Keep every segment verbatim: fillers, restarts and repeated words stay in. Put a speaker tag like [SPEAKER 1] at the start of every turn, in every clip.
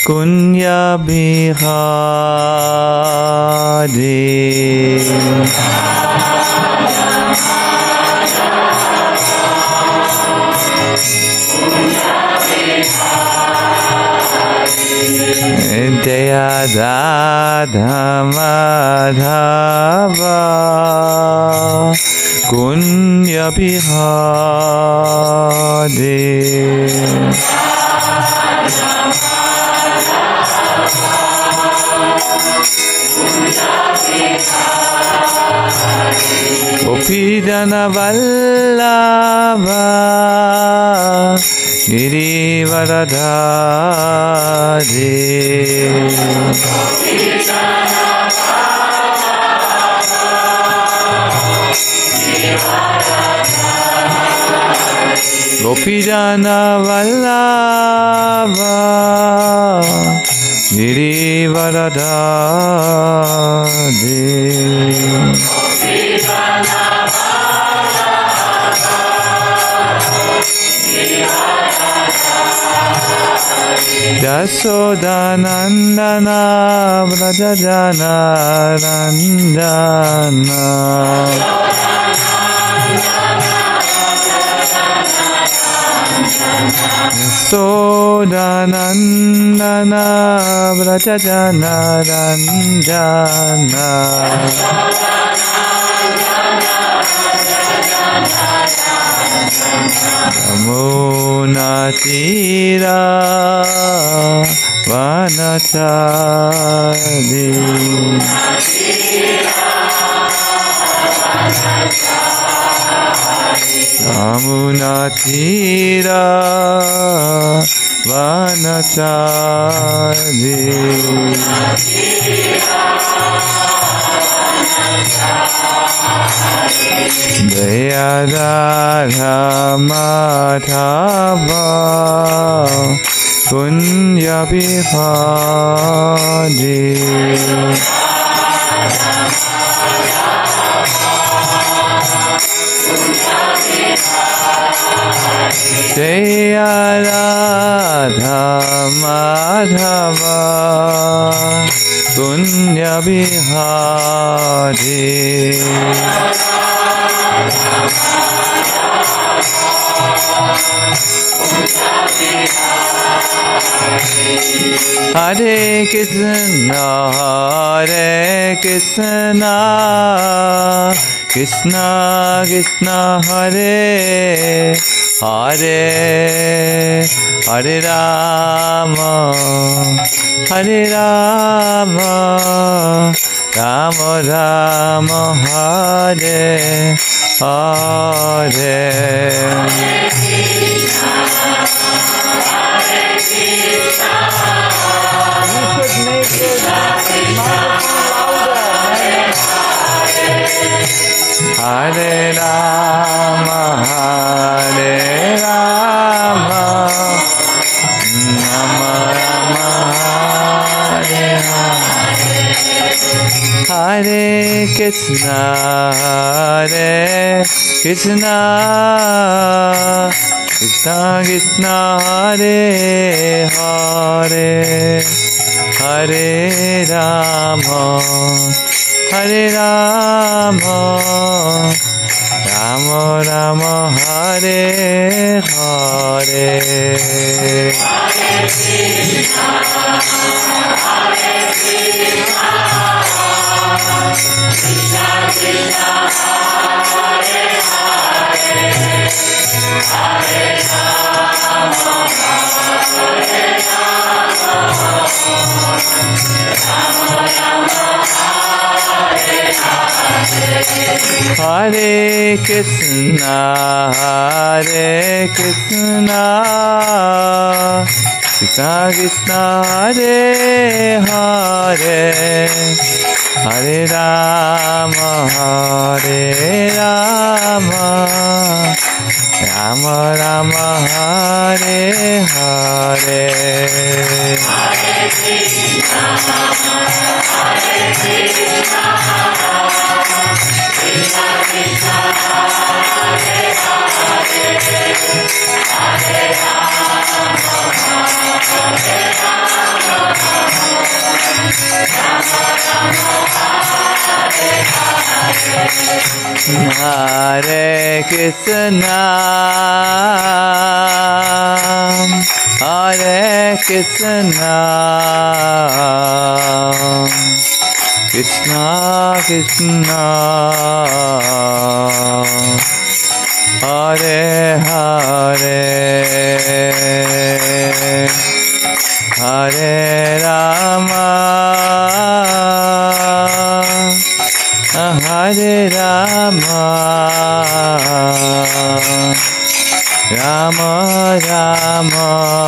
[SPEAKER 1] Kunya Bihari Jaya Radha Madhava Kunya Bihari Gopijana Vallabha Girivaradhari Gopijana Vallabha Girivaradhari Jasodanandana Vrajajana Ranjana Jasodanandana Vrajajana Ranjana Yamuna Tira Vanachari Yamuna Tira Vanachari Jaya Radha Madhava Kunya Bihari Jaya Radha Madhava Kunya Bihari Hare Krishna Hare Krishna Krishna Krishna Hare Hare Hare Rama Hare Rama Rama Rama Hare Hare Hare Rama Hare Rama Rama Rama Hare Hare Hare Krishna Hare Krishna Krishna Krishna Hare Hare Hare Rama Hare Rama Rama Rama Hare Hare Hare Krishna Hare Krishna Krishna Krishna Hare Hare Hare Rama Hare Rama Rama Rama Hare Krishna Hare Krishna Krishna Krishna Hare Hare Hare Rama Hare Rama Rama Rama Hare Hare Hare Krishna Hare Krishna Krishna Krishna Hare Hare Hare Rama Hare Rama Hare Krishna, Hare Krishna, Krishna Krishna, Hare Hare, Hare Rama, Hare Rama, Rama Rama,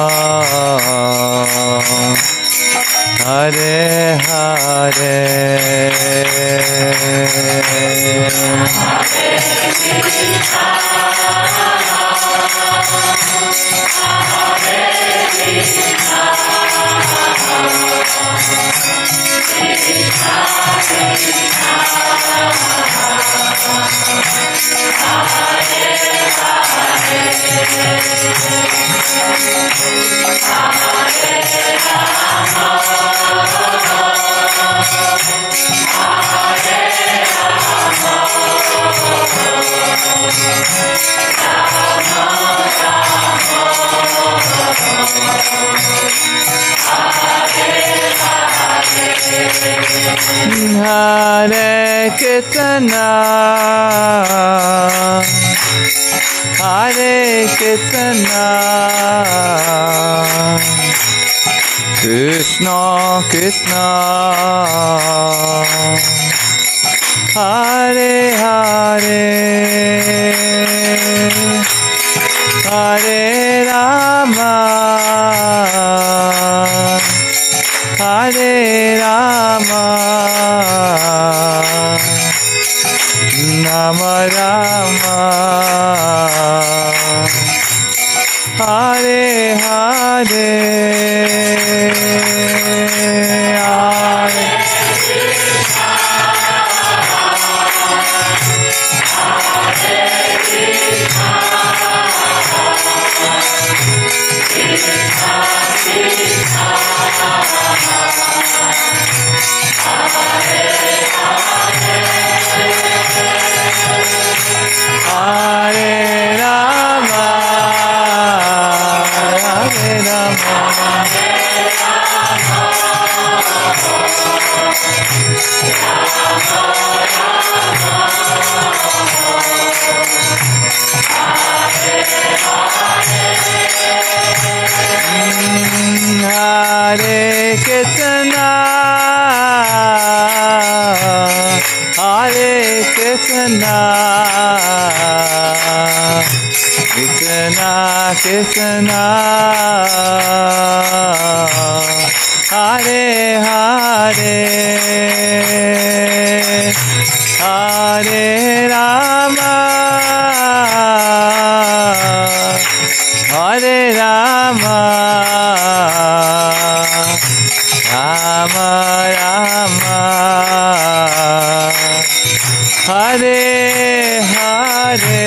[SPEAKER 1] Hare Hare. Hare Krishna, Hare Krishna, Krishna Krishna, Hare Hare, Hare Rama, Hare Rama, Rama Rama, Hare Hare, Hare Hare Rama, Hare Rama, Hare Krishna, Hare Krishna, Krishna Krishna, Hare Hare, Hare Rama, Hare Rama, Rama Rama, Hare Hare.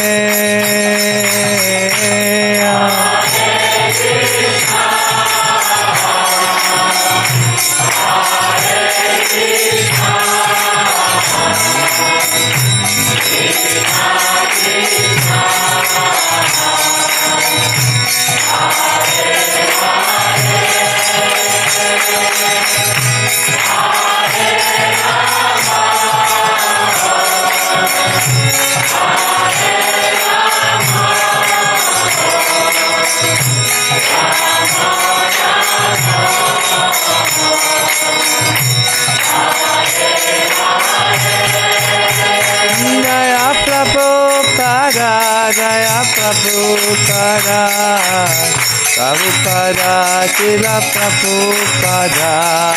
[SPEAKER 1] Jaya Prabhupada, Jaya Prabhupada, Prabhupada, Srila Prabhupada.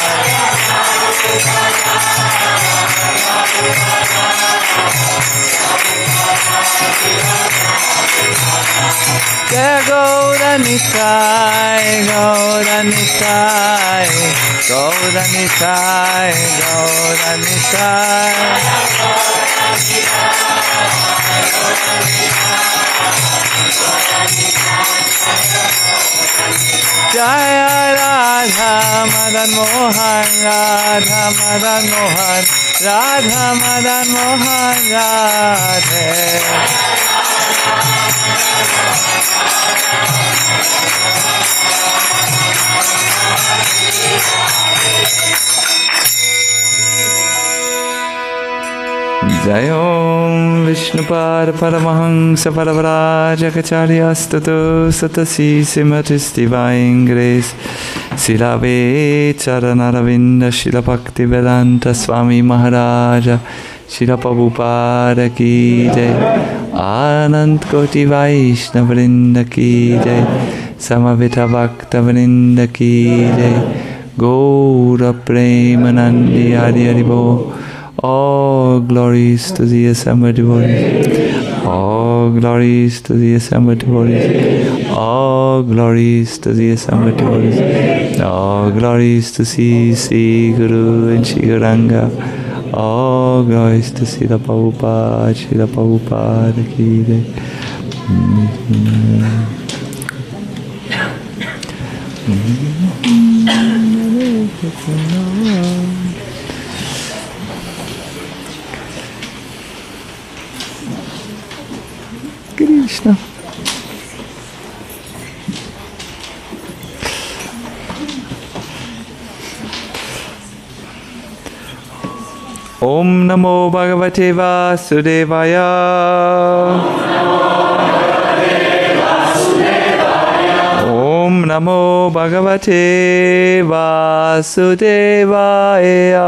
[SPEAKER 1] Jaya Gaura Nitai, Gaura Nitai, Gaura Nitai, Gaura Nitai. Jaya Radha Madan Mohan, Radha Madan Mohan, Radha Madan Mohan Radhe. Jayom Vishnupad Paramahansa Paravarajakacharyastutu Satasi Simatis Divine Grace Silave Charanaravinda Shila Bhakti Vedanta Swami Maharaja Shila Prabhupada Ki Jai Anant Koti Vaishnavrinda Ki Jai Samavita Bhakta Vrinda Ki Jai Gaura Premanandi Hari Hari Bo. All glories to the assembled devotees. All glories to the assembled devotees. All glories to the assembled devotees. All glories to Sri Sri Guru and Sri Gauranga. All glories to Srila Prabhupada, Srila Prabhupada Ki Jai. Krishna. Om Namo Bhagavate Vasudevaya. Om Namo Bhagavate Vasudevaya.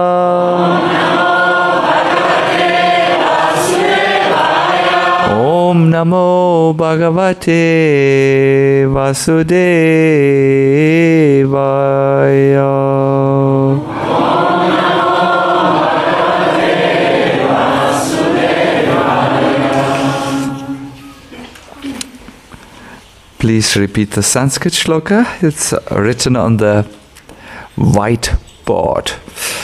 [SPEAKER 1] Om Namo Bhagavate Vasudevaya. Please repeat the Sanskrit shloka. It's written on the whiteboard.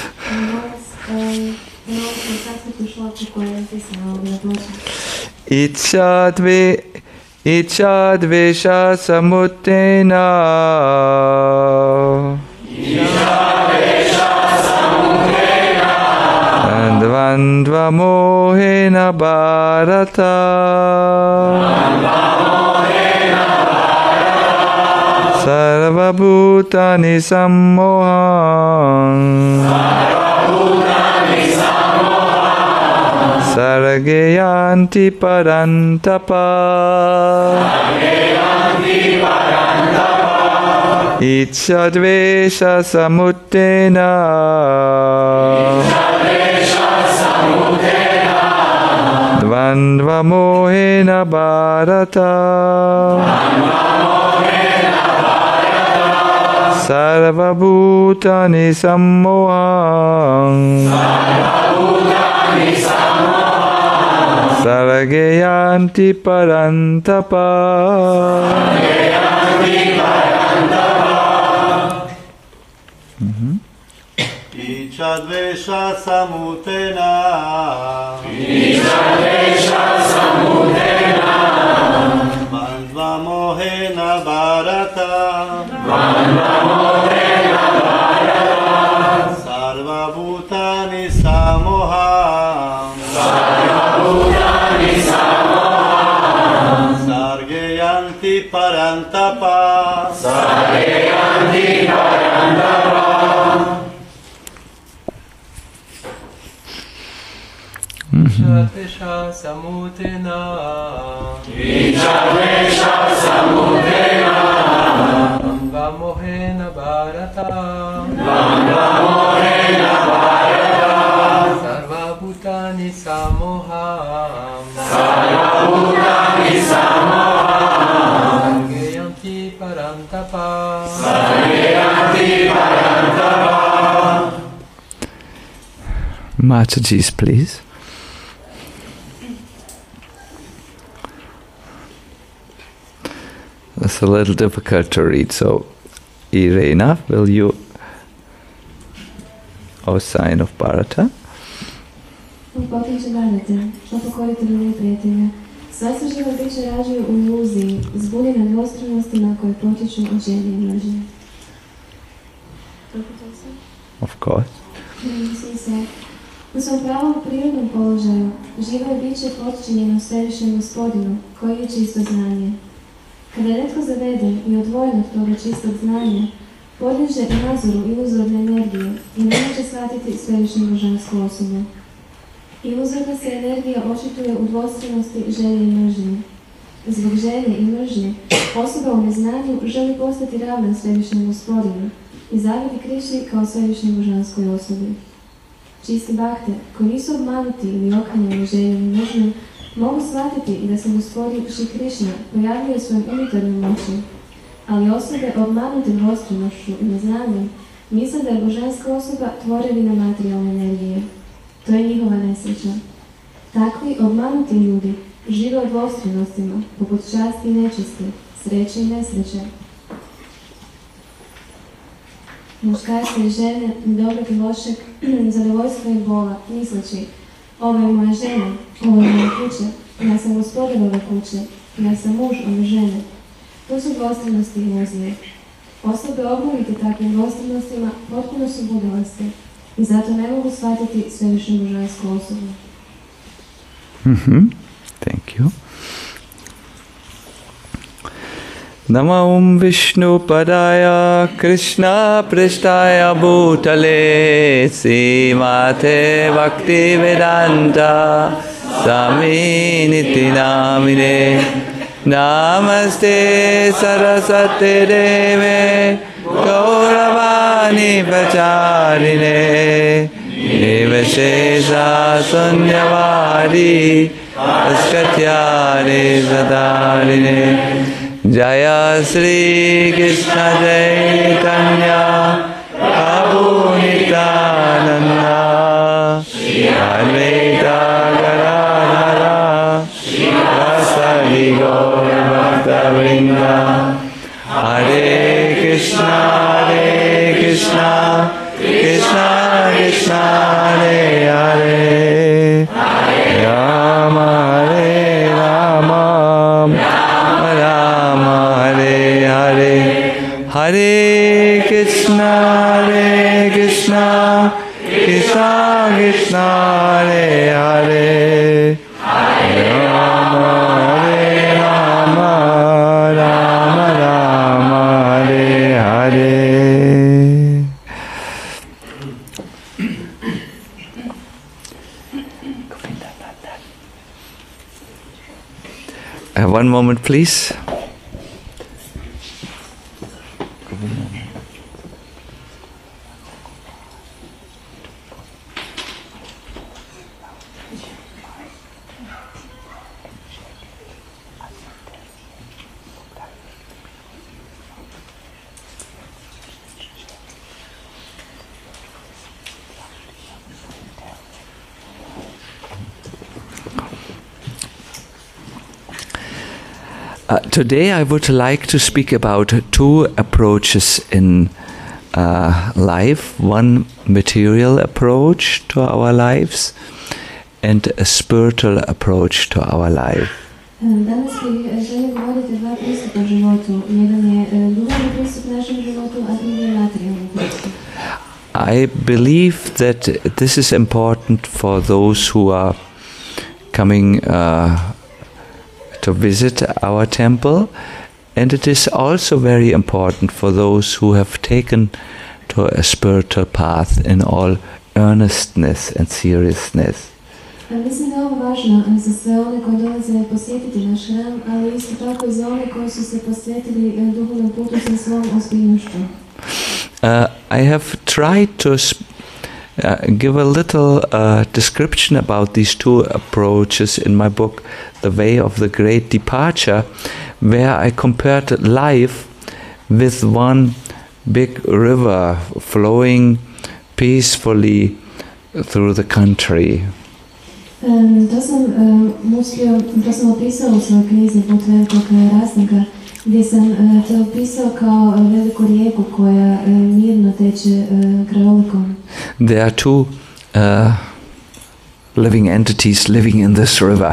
[SPEAKER 1] Ichadve Ichadvesha Samutena Ichadvesha Samutena Dvandva Mohena Bharata Sarva Bhutani Sammohan Sargayanti Parantapa Ichadvesha Samutena Dvandva Mohena Bharata Sarva Bhutani Sammohan Sargayanti Parantapa.
[SPEAKER 2] Ichadvesha Samutena
[SPEAKER 3] Ichadvesha Samutena
[SPEAKER 2] Dvandva Mohena Bharata
[SPEAKER 3] Dvandva Mohena Bharata
[SPEAKER 2] Sarva Bhutani Sammohan
[SPEAKER 3] Sarva Bhutani Sammohan
[SPEAKER 2] Sargayanti Parantapa
[SPEAKER 3] Sargayanti Parantapa.
[SPEAKER 4] Ichadvesha Samutena
[SPEAKER 3] Ichadvesha Samutena
[SPEAKER 4] Dvandva Mohena Bharata
[SPEAKER 3] Dvandva Mohena Bharata
[SPEAKER 4] Sarva Bhutani Sammohan
[SPEAKER 3] Sarva Bhutani Sammohan
[SPEAKER 4] Sargayanti Parantapa
[SPEAKER 3] Sargayanti Parantapa.
[SPEAKER 1] Mataji's, please. It's a little difficult to read, so Irena, will you, O sign of Bharata?
[SPEAKER 5] Potpiče Bharata, što pokorite moji prijatelja. Sve se živo biće rađaju u iluziji, zbunjene dvostranostima koje potiču od želje i mržnje.
[SPEAKER 1] Of course.
[SPEAKER 5] He said, U svom pravom prirodnom položaju živo je biće podčinjeno Svevišnjem Gospodinu, koji je čisto znanje. Kada je netko zaveden i odvojen od toga čistog znanja, podliježe nadzoru iluzorne energije i ne može shvatiti Svevišnju božansku osobu. Iluzorna se energija očituje u dvostranosti želje i mržnje. Zbog želje i mržnje, osoba u neznanju želi postati ravna Svevišnjem Gospodinu i zavidi Krišni kao Svevišnjoj božanskoj osobi. Čisti bakte, koji nisu obmanuti ili okanjeni željom i mržnjom, mogu shvatiti da se Gospodin Šri Krišna pojavljuje svojom unitarnom moći, ali osobe obmanute dvostranošću i neznanjem misle da je božanska osoba tvorevina materijalne energije. To je njihova nesreća. Takvi obmanuti ljudi žive u dvostranostima, poput časti i nečisti, sreće i nesreće. Muškarce i žene, dobrog i lošeg, zadovoljstva i bola, misleći: ovo je moja žena, ovo je moja kuća, ja sam gospodar ove kuće, ja sam muž ove žene. To su dvostranosti iluzije. Osobe obmanute takvim dvostranostima potpuno su budalaste i zato ne mogu shvatiti Svevišnju božansku osobu.
[SPEAKER 1] Mm-hmm. Thank you. Namam Vishnu Padaya Krishna Prishtaya Bhutale Srimate Bhakti Vedanta Swami Niti Namine Namaste Saraswate Deve Gauravani Pracharine Nivashesha Sunyavadi Askatyane Sadarine Jaya Sri Krishna Chaitanya Prabhu Nityananda Advaita Gadadhara Vasari Gaur Bhaktavrinda Hare Krishna Hare Krishna Krishna Krishna Hare Hare Rama Hare Rama Hare Krishna, Hare Krishna, Krishna Krishna, Hare Hare, Rama Hare Rama, Rama Rama, Hare Hare. Uh, one moment, please. Uh, today I would like to speak about two approaches in uh, life. One material approach to our lives and a spiritual approach to our life.
[SPEAKER 5] Danas bih želim govoriti o dva pristupa životu. Jedan je duhovni pristup našem životu, a drugi je materijalni pristup.
[SPEAKER 1] I believe that this is important for those who are coming uh, to visit our temple, and it is also very important for those who have taken to a spiritual path in all earnestness and seriousness.
[SPEAKER 5] Mislim da je ovo važno za sve one koji dolaze posjetiti naš hram, ali isto tako i za one koji su se posvetili duhovnom putu sa svom ozbiljnošću.
[SPEAKER 1] Uh, I have tried to sp- uh, give a little uh, description about these two approaches in my book, The Way of the Great Departure, where I compared life with one big river flowing peacefully through the country.
[SPEAKER 5] Um, to sam um, uspio, to sam opisao u svojoj knjizi Put velikog rastanka, gdje sam uh, to opisao kao uh, veliku rijeku koja uh, mirno teče uh, krajolikom.
[SPEAKER 1] There are two uh, living entities living in this river.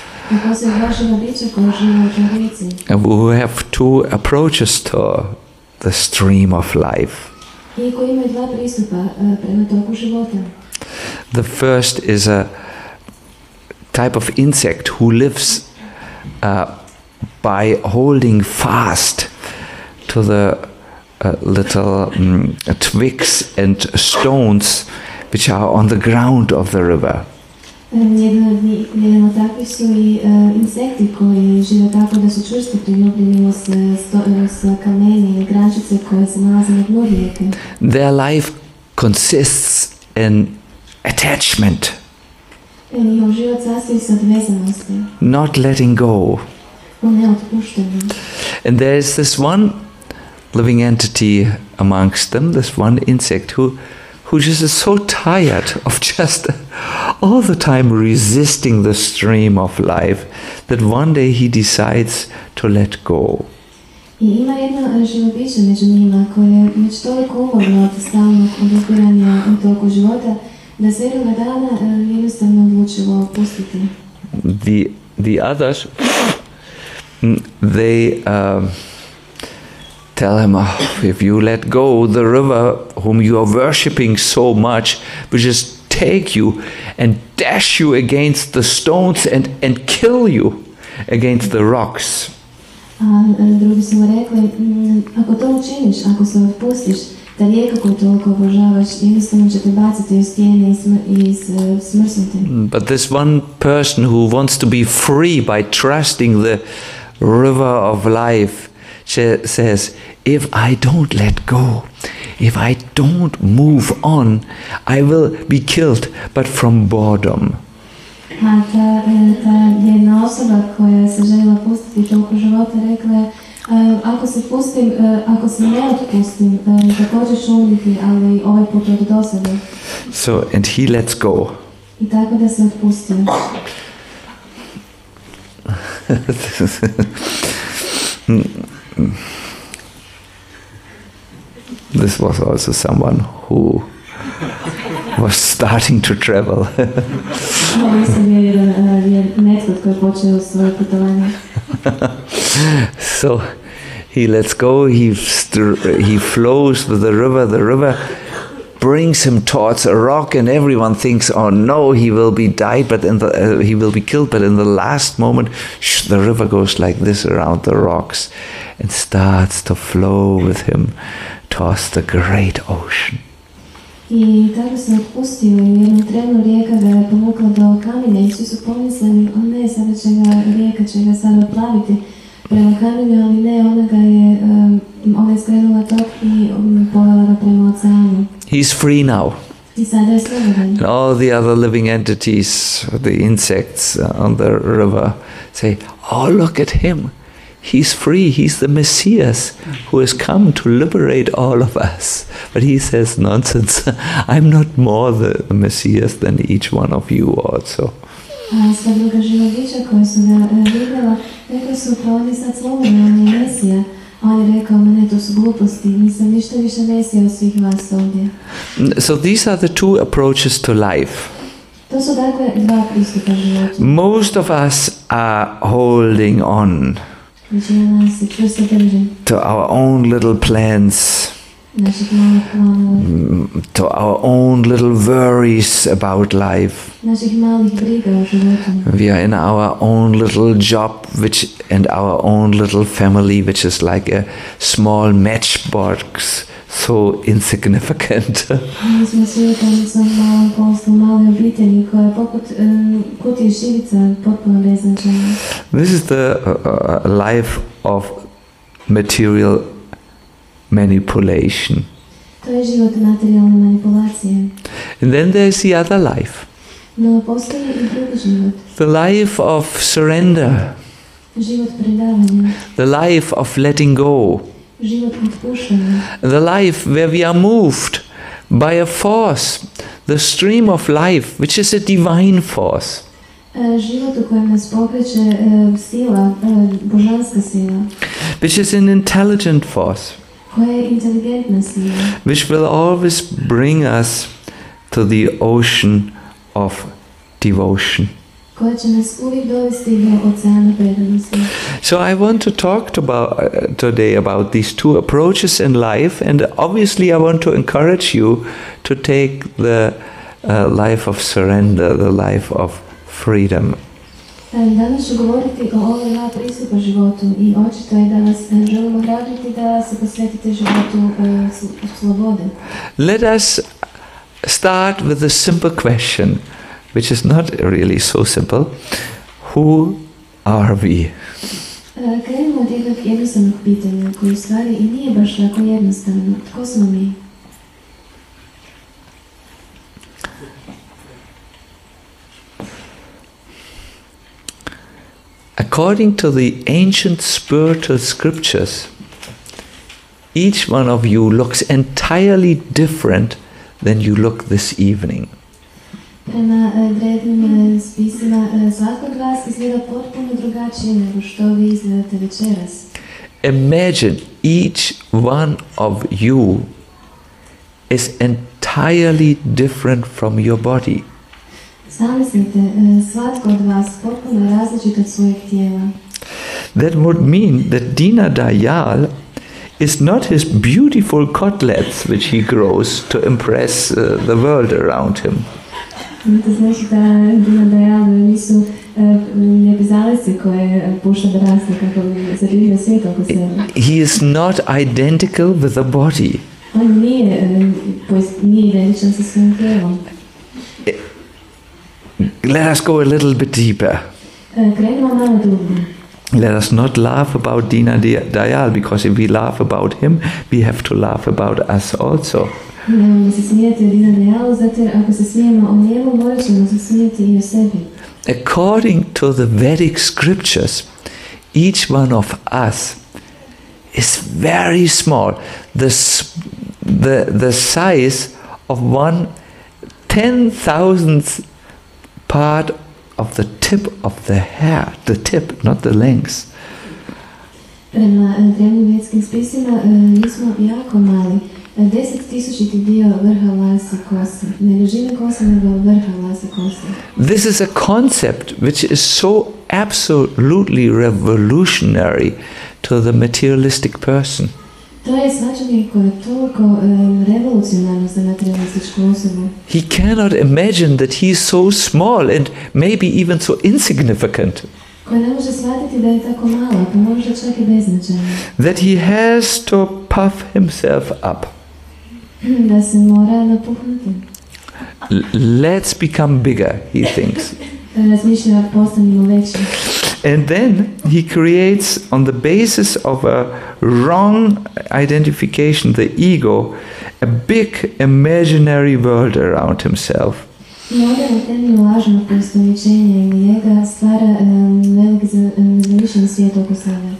[SPEAKER 1] We have two approaches to the stream of life. The first is a type of insect who lives uh, by holding fast to the uh, little um, twigs and stones which are on the ground of the river.
[SPEAKER 5] Jedan od, jedan od takvih su i uh, insekti koji žive tako da su čvrsto priljubljeni uz, sto, uz kamenje i grančice koje se nalaze na dnu rijeke.
[SPEAKER 1] Their life consists in attachment,
[SPEAKER 5] Njihov život sastoji se od vezanosti,
[SPEAKER 1] not letting go.
[SPEAKER 5] u neotpuštenju.
[SPEAKER 1] And there is this one living entity amongst them, this one insect who who just is so tired of just all the time resisting the stream of life that one day he decides to let go.
[SPEAKER 5] I ima jedno živo biće među njima koje je već toliko umorno od stalnog odupiranja u toku života da se jednoga dana uh, jednostavno odlučilo opustiti.
[SPEAKER 1] The the others, they um, tell him, oh, if you let go, the river whom you are worshipping so much will just take you and dash you against the stones and, and kill you against the rocks.
[SPEAKER 5] A drugi su mu rekli, ako to učiniš, ako se otpustiš, ta rijeka koju toliko obožavaš, jednostavno će te baciti u stijene i, smr- i smrsnuti.
[SPEAKER 1] But this one person who wants to be free by trusting the river of life says, if I don't let go, if I don't move on, I will be killed, but from boredom.
[SPEAKER 5] A ta, ta jedna osoba koja se željela pustiti toliko života rekla je, uh, ako se pustim, uh, ako se ne otpustim, uh, također ću umriti, ali ovaj put od dosade.
[SPEAKER 1] So, and he lets go.
[SPEAKER 5] I tako da se otpustio.
[SPEAKER 1] This was also someone who was starting to travel. So he lets go, he, st- he flows with the river, the river brings him towards a rock and everyone thinks, oh no, he will be died, but in the, uh, he will be killed, but in the last moment, shh, the river goes like this around the rocks and starts to flow with him towards the great ocean.
[SPEAKER 5] I tako se otpustio i u jednom trenu rijeka ga je povukla do kamenja i svi su pomislili, o ne, sada će ga, rijeka će ga sada oplaviti prema kamenju, ali ne, ona ga je, um, ona je skrenula tok i um, povela ga prema oceanu.
[SPEAKER 1] He's free now.
[SPEAKER 5] I sada je slobodan.
[SPEAKER 1] And all the other living entities, the insects on the river, say, oh, look at him. He's free. He's the Messias who has come to liberate all of us. But he says, nonsense. I'm not more the, the Messias than each one of you also.
[SPEAKER 5] A sva druga živa bića koja su ga vidjela, rekli su, pa on je sad slobodan, on je Mesija. A on je rekao, ma ne, to su gluposti, nisam ništa više Mesija od svih vas ovdje.
[SPEAKER 1] So these are the two approaches to life.
[SPEAKER 5] To su dakle dva pristupa životu.
[SPEAKER 1] Most of us are holding on
[SPEAKER 5] Većina nas se čvrsto drži.
[SPEAKER 1] to our own little plans,
[SPEAKER 5] Naših malih planova.
[SPEAKER 1] to our own little worries about life.
[SPEAKER 5] Naših malih briga o životu.
[SPEAKER 1] We are in our own little job which and our own little family, which is like a small matchbox, so insignificant.
[SPEAKER 5] Mi smo svijetani sa malom poslu, male obitelji koja je poput um, kutije šivica, potpuno beznačajna.
[SPEAKER 1] This is the uh, life of material manipulation.
[SPEAKER 5] To je život materijalne manipulacije.
[SPEAKER 1] And then there's the other life,
[SPEAKER 5] No postoji i drugi život.
[SPEAKER 1] the life of surrender,
[SPEAKER 5] Život predavanja.
[SPEAKER 1] the life of letting go,
[SPEAKER 5] Život otpuštanja.
[SPEAKER 1] the life where we are moved by a force, the stream of life, which is a divine force.
[SPEAKER 5] E, život u kojem nas pokreće e, sila, e, božanska sila,
[SPEAKER 1] Which is an intelligent force,
[SPEAKER 5] koja je inteligentna sila,
[SPEAKER 1] which will always bring us to the ocean of devotion.
[SPEAKER 5] koja će nas uvijek dovesti do oceana predanosti.
[SPEAKER 1] So I want to talk to about, uh, today about these two approaches in life, and obviously I want to encourage you to take the a life of surrender, the life of freedom.
[SPEAKER 5] Danas ću govoriti o ovoj dva pristupa životu i očito je da vas želim ohrabriti da se posvetite životu uh, slobode.
[SPEAKER 1] Let us start with a simple question, which is not really so simple. Who are we?
[SPEAKER 5] Uh, krenimo od jednog jednostavnog pitanja koje u stvari i nije baš tako jednostavno. Tko smo mi?
[SPEAKER 1] According to the ancient spiritual scriptures, each one of you looks entirely different than you look this evening.
[SPEAKER 5] Prema drevnim spisima, svako od vas izgleda potpuno drugačije nego što vi izgledate večeras.
[SPEAKER 1] Imagine each one of you is entirely different from your body.
[SPEAKER 5] Zamislite, svatko od vas potpuno je različit od svojeg tijela.
[SPEAKER 1] That would mean that Dina Dayal is not his beautiful cutlets which he grows to impress uh, the world around him.
[SPEAKER 5] To znači da Dina Dayal nisu nebezalice koje pušta da raste kako bi zadivio svijet oko sebe.
[SPEAKER 1] He is not identical with the body.
[SPEAKER 5] On nije, nije identičan sa svojim tijelom.
[SPEAKER 1] Let us go a little bit deeper.
[SPEAKER 5] Krenimo malo dublje.
[SPEAKER 1] Let us not laugh about Dina Dayal, because if we laugh about him, we have to laugh about us also.
[SPEAKER 5] Nemojmo se smijeti o Dina Dayalu, zato jer ako se smijemo o njemu, morat ćemo se smijeti i o sebi.
[SPEAKER 1] According to the Vedic scriptures, each one of us is very small. The, the, the size of one ten thousandth part of the tip of the hair, the tip, not the length.
[SPEAKER 5] Prema drevnim vedskim spisima mi smo jako mali. Deset tisućiti dio vrha lase kose. Ne dužine kose, nego vrha lase kose.
[SPEAKER 1] This is a concept which is so absolutely revolutionary to the materialistic person.
[SPEAKER 5] To je shvaćanje koje je toliko um, revolucionarno za materialističku osobu.
[SPEAKER 1] He cannot imagine that he is so small and maybe even so insignificant.
[SPEAKER 5] Koje ne može shvatiti da je tako malo, pa možda čak i beznačajno.
[SPEAKER 1] That he has to puff himself up.
[SPEAKER 5] Da se mora napuhnuti.
[SPEAKER 1] L- let's become bigger, he thinks.
[SPEAKER 5] Razmišlja postanimo veći.
[SPEAKER 1] And then he creates, on the basis of a wrong identification, the ego, a big imaginary world around himself.
[SPEAKER 5] I onda na temelju lažnog poistovjećenja i njega stvara um, velik zamišljen svijet oko sebe.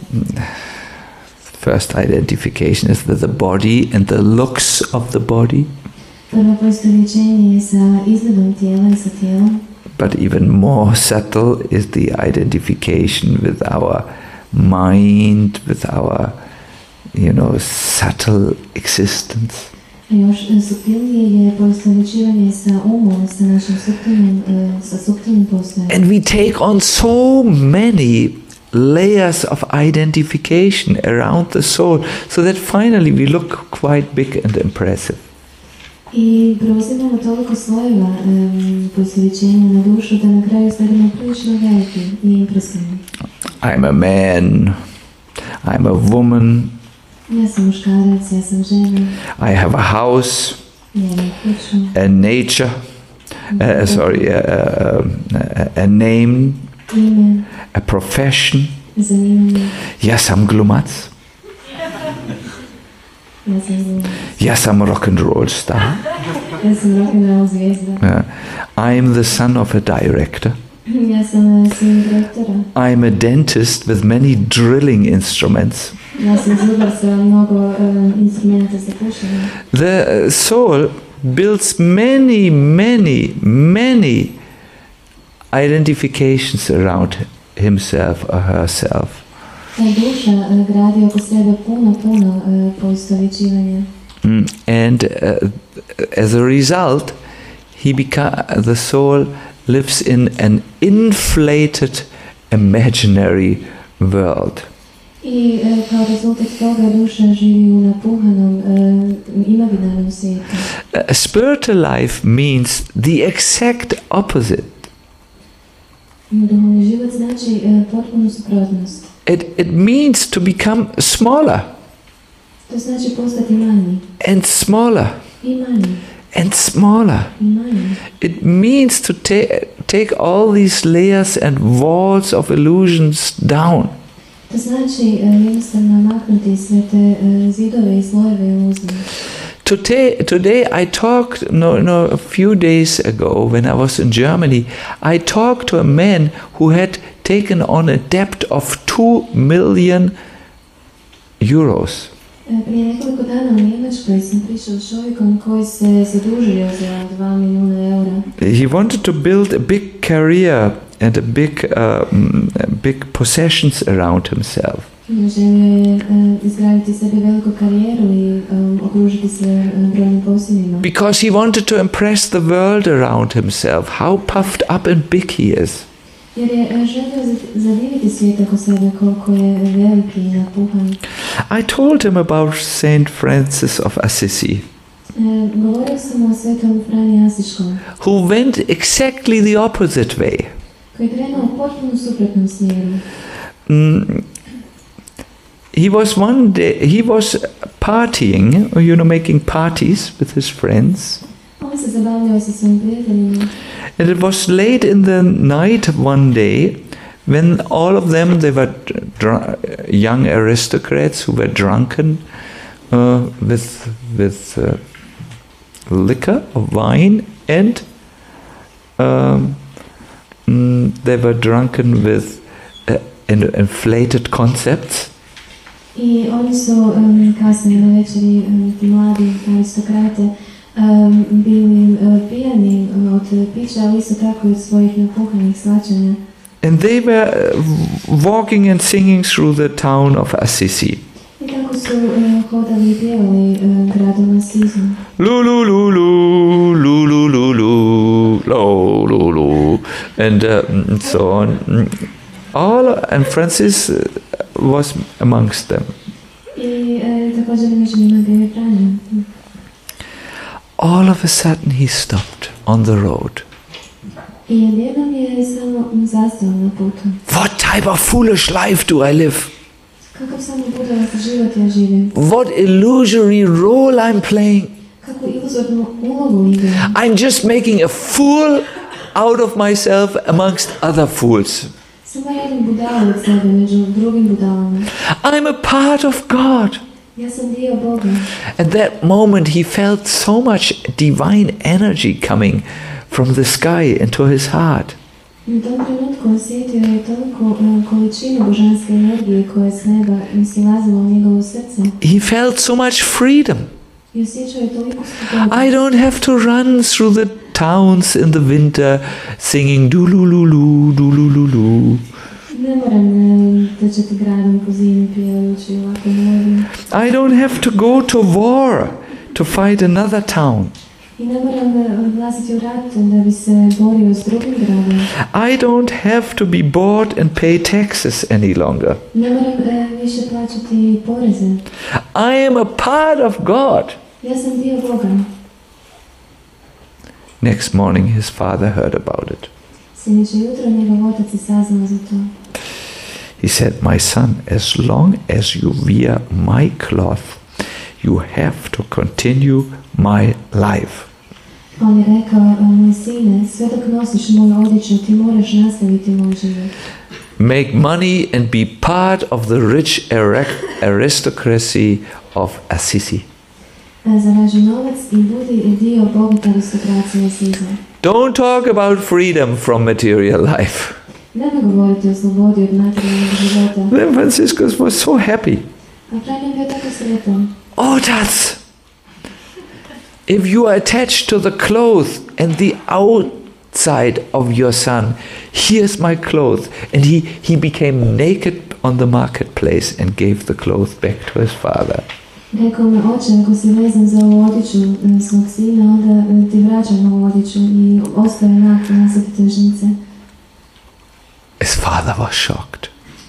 [SPEAKER 1] First identification is with the body and the looks of the body.
[SPEAKER 5] Prvo poistovjećenje je sa izgledom tijela i sa tijelom.
[SPEAKER 1] But even more subtle is the identification with our mind, with our, you know, subtle existence.
[SPEAKER 5] Još suptilnije je poistovjećivanje sa umom, sa našim suptilnim, sa suptilnim postojanjem.
[SPEAKER 1] And we take on so many layers of identification around the soul, so that finally we look quite big and impressive.
[SPEAKER 5] I preuzimamo toliko slojeva um, poistovjećenja na dušu da na kraju stavimo prilično veliki i impresivni.
[SPEAKER 1] I'm a man, I'm a woman,
[SPEAKER 5] Ja sam muškarac, ja sam žena,
[SPEAKER 1] I have a house,
[SPEAKER 5] ja imam kuću,
[SPEAKER 1] a nature, uh, sorry, a, a, a name,
[SPEAKER 5] ime,
[SPEAKER 1] a profession.
[SPEAKER 5] zanimanje,
[SPEAKER 1] Ja sam glumac,
[SPEAKER 5] ja sam glumac,
[SPEAKER 1] ja sam rock and roll star,
[SPEAKER 5] ja sam rock'n'roll zvijezda,
[SPEAKER 1] uh, I'm the son of a director,
[SPEAKER 5] ja sam sin direktora,
[SPEAKER 1] I'm a dentist with many drilling instruments.
[SPEAKER 5] ja sam zubar sa mnogo um, instrumenta za pušenje.
[SPEAKER 1] The uh, soul builds many, many, many identifications around himself or herself.
[SPEAKER 5] Ta duša uh, gradi oko sebe puno, puno uh, poistovjećivanja.
[SPEAKER 1] Mm, and uh, as a result, he beca- the soul lives in an inflated imaginary world.
[SPEAKER 5] I e, kao rezultat toga duša živi u napuhanom e, imaginarnom svijetu.
[SPEAKER 1] A spiritual life means the exact opposite.
[SPEAKER 5] Duhovni život znači e, potpunu suprotnost.
[SPEAKER 1] It, it means to become smaller
[SPEAKER 5] To znači postati manji.
[SPEAKER 1] and smaller
[SPEAKER 5] I manji.
[SPEAKER 1] and smaller.
[SPEAKER 5] I manji.
[SPEAKER 1] It means to ta- take all these layers and walls of illusions down.
[SPEAKER 5] To znači e, jednostavno maknuti sve te e, zidove i slojeve iluzije.
[SPEAKER 1] Today, today I talked, no, no, a few days ago when I was in Germany, I talked to a man who had taken on a debt of two million euros.
[SPEAKER 5] E, prije nekoliko dana u Njemačkoj sam pričao s čovjekom koji se zadužio za dva milijuna eura.
[SPEAKER 1] He wanted to build a big career and a big, um, big possessions around himself.
[SPEAKER 5] Želio je e, izgraditi sebi veliku karijeru i um, okružiti se e, brojnim posjedima.
[SPEAKER 1] Because he wanted to impress the world around himself, how puffed up and big he is.
[SPEAKER 5] Jer je e, želio za- zadiviti svijet oko sebe koliko je veliki i napuhan.
[SPEAKER 1] I told him about Saint Francis of Assisi,
[SPEAKER 5] E, govorio sam o svetom Frani Asiškom,
[SPEAKER 1] who went exactly the opposite way.
[SPEAKER 5] koji je krenuo u potpuno suprotnom smjeru.
[SPEAKER 1] Mm, he was one day, he was partying, you know, making parties with his friends.
[SPEAKER 5] On se zabavljao sa svojim prijateljima.
[SPEAKER 1] And it was late in the night one day when all of them, they were dr- young aristocrats who were drunken uh, with, with uh, liquor or wine, and um, mm, they were drunken with uh, in- inflated concepts.
[SPEAKER 5] I oni su um, kasnije na večeri, um, ti mladi aristokrate, um, bili uh, pijani um, od pića, ali isto tako i od svojih napuhanih svačanja.
[SPEAKER 1] And they were uh, walking and singing through the town of Assisi.
[SPEAKER 5] I tako su uh, hodali i pjevali uh, gradom Asizom.
[SPEAKER 1] Lu lu lu lu, lu lu lu lu, lo lu lu, and uh, so on. All and Francis uh, was amongst them.
[SPEAKER 5] I uh, također među njima bio je Franja.
[SPEAKER 1] All of a sudden he stopped on the road.
[SPEAKER 5] I odjednom je samo zastao na putu.
[SPEAKER 1] What type of foolish life do I live?
[SPEAKER 5] Kakav samo budalac život ja živim.
[SPEAKER 1] What illusory role I'm playing?
[SPEAKER 5] Kakvu iluzornu ulogu igram.
[SPEAKER 1] I'm just making a fool out of myself amongst other fools.
[SPEAKER 5] Samo jedan budala od sebe među drugim budalama.
[SPEAKER 1] I'm a part of God.
[SPEAKER 5] Ja sam dio Boga.
[SPEAKER 1] At that moment he felt so much divine energy coming from the sky into his heart.
[SPEAKER 5] U tom trenutku osjetio je toliko uh, količinu božanske energije koja je s neba silazila u njegovo srce.
[SPEAKER 1] He felt so much freedom.
[SPEAKER 5] I osjećao je toliko slobodu.
[SPEAKER 1] I don't have to run through the towns in the winter singing do lu lu lu do lu lu lu.
[SPEAKER 5] Ne moram uh, trčati gradom po zimi pjevajući ovako melodiju.
[SPEAKER 1] I don't have to go to war to fight another town.
[SPEAKER 5] I ne moram uh, odlaziti u rat da bi se borio s drugim gradom.
[SPEAKER 1] I don't have to be bought and pay taxes any longer.
[SPEAKER 5] Ne moram uh, više plaćati poreze.
[SPEAKER 1] I am a part of God.
[SPEAKER 5] Ja sam dio Boga.
[SPEAKER 1] Next morning his father heard about it.
[SPEAKER 5] Sljedeće jutro njegov otac je saznao za to.
[SPEAKER 1] He said, my son, as long as you wear my cloth, you have to continue my life.
[SPEAKER 5] On je rekao, moj sine, sve dok nosiš moju odjeću, ti moraš nastaviti moj život.
[SPEAKER 1] Make money and be part of the rich aristocracy of Assisi.
[SPEAKER 5] Zarađuj novac i budi dio bogate aristokracije Asiza.
[SPEAKER 1] Don't talk about freedom from material life.
[SPEAKER 5] Nema govoriti o slobodi od materijalnog života.
[SPEAKER 1] Then Franciscus was so happy.
[SPEAKER 5] A Franja je bio tako sretan.
[SPEAKER 1] Otac, if you are attached to the cloth and the outside of your son, here's my cloth. And he, he became naked on the marketplace and gave the cloth back to his father.
[SPEAKER 5] Rekao me, oče, ako si vezan za ovu odjeću svog sina, onda ti vraćam ovu odjeću i ostaje nak na svete tržnice.
[SPEAKER 1] His father was shocked.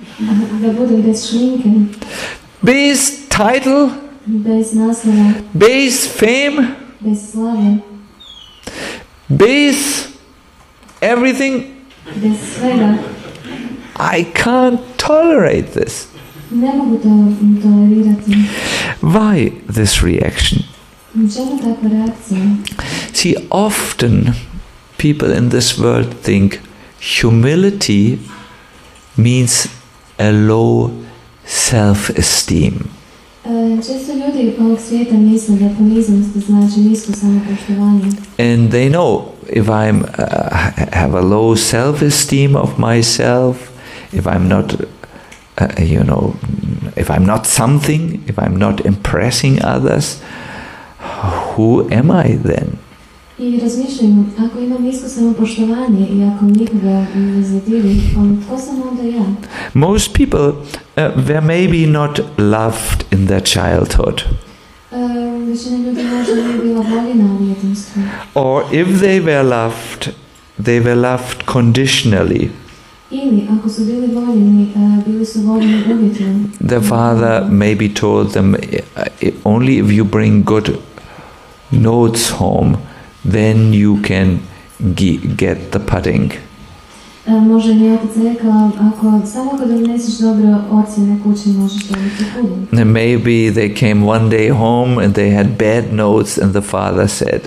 [SPEAKER 5] da budem bez šminke,
[SPEAKER 1] bez title,
[SPEAKER 5] bez naslova,
[SPEAKER 1] bez fame,
[SPEAKER 5] bez slave,
[SPEAKER 1] bez everything.
[SPEAKER 5] bez svega.
[SPEAKER 1] I can't tolerate this.
[SPEAKER 5] Ne mogu to tolerirati.
[SPEAKER 1] Why this reaction?
[SPEAKER 5] Čemu takva reakcija?
[SPEAKER 1] See, often people in this world think humility means a low self-esteem.
[SPEAKER 5] Često ljudi ovog svijeta misle da poniznost znači nisko samopoštovanje.
[SPEAKER 1] And they know if I'm uh, have a low self-esteem of myself, if I'm not, uh, you know, if I'm not something, if I'm not impressing others, who am I then?
[SPEAKER 5] I razmišljaju, ako imam nisko samopoštovanje i ako nikoga ne zadivi, on, tko sam onda ja?
[SPEAKER 1] Most people uh, were maybe not loved in their childhood.
[SPEAKER 5] Uh, većina ljudi možda nije bila voljena u djetinjstvu.
[SPEAKER 1] Or if they were loved, they were loved conditionally.
[SPEAKER 5] Ili, ako su bili voljeni, uh, bili su voljeni uvjetima.
[SPEAKER 1] Their father maybe told them, only if you bring good notes home, then you can get the pudding.
[SPEAKER 5] Uh, može mi otac rekao, ako samo kad doneseš dobre ocjene kući možeš dobiti puding.
[SPEAKER 1] Maybe they came one day home and they had bad notes and the father said,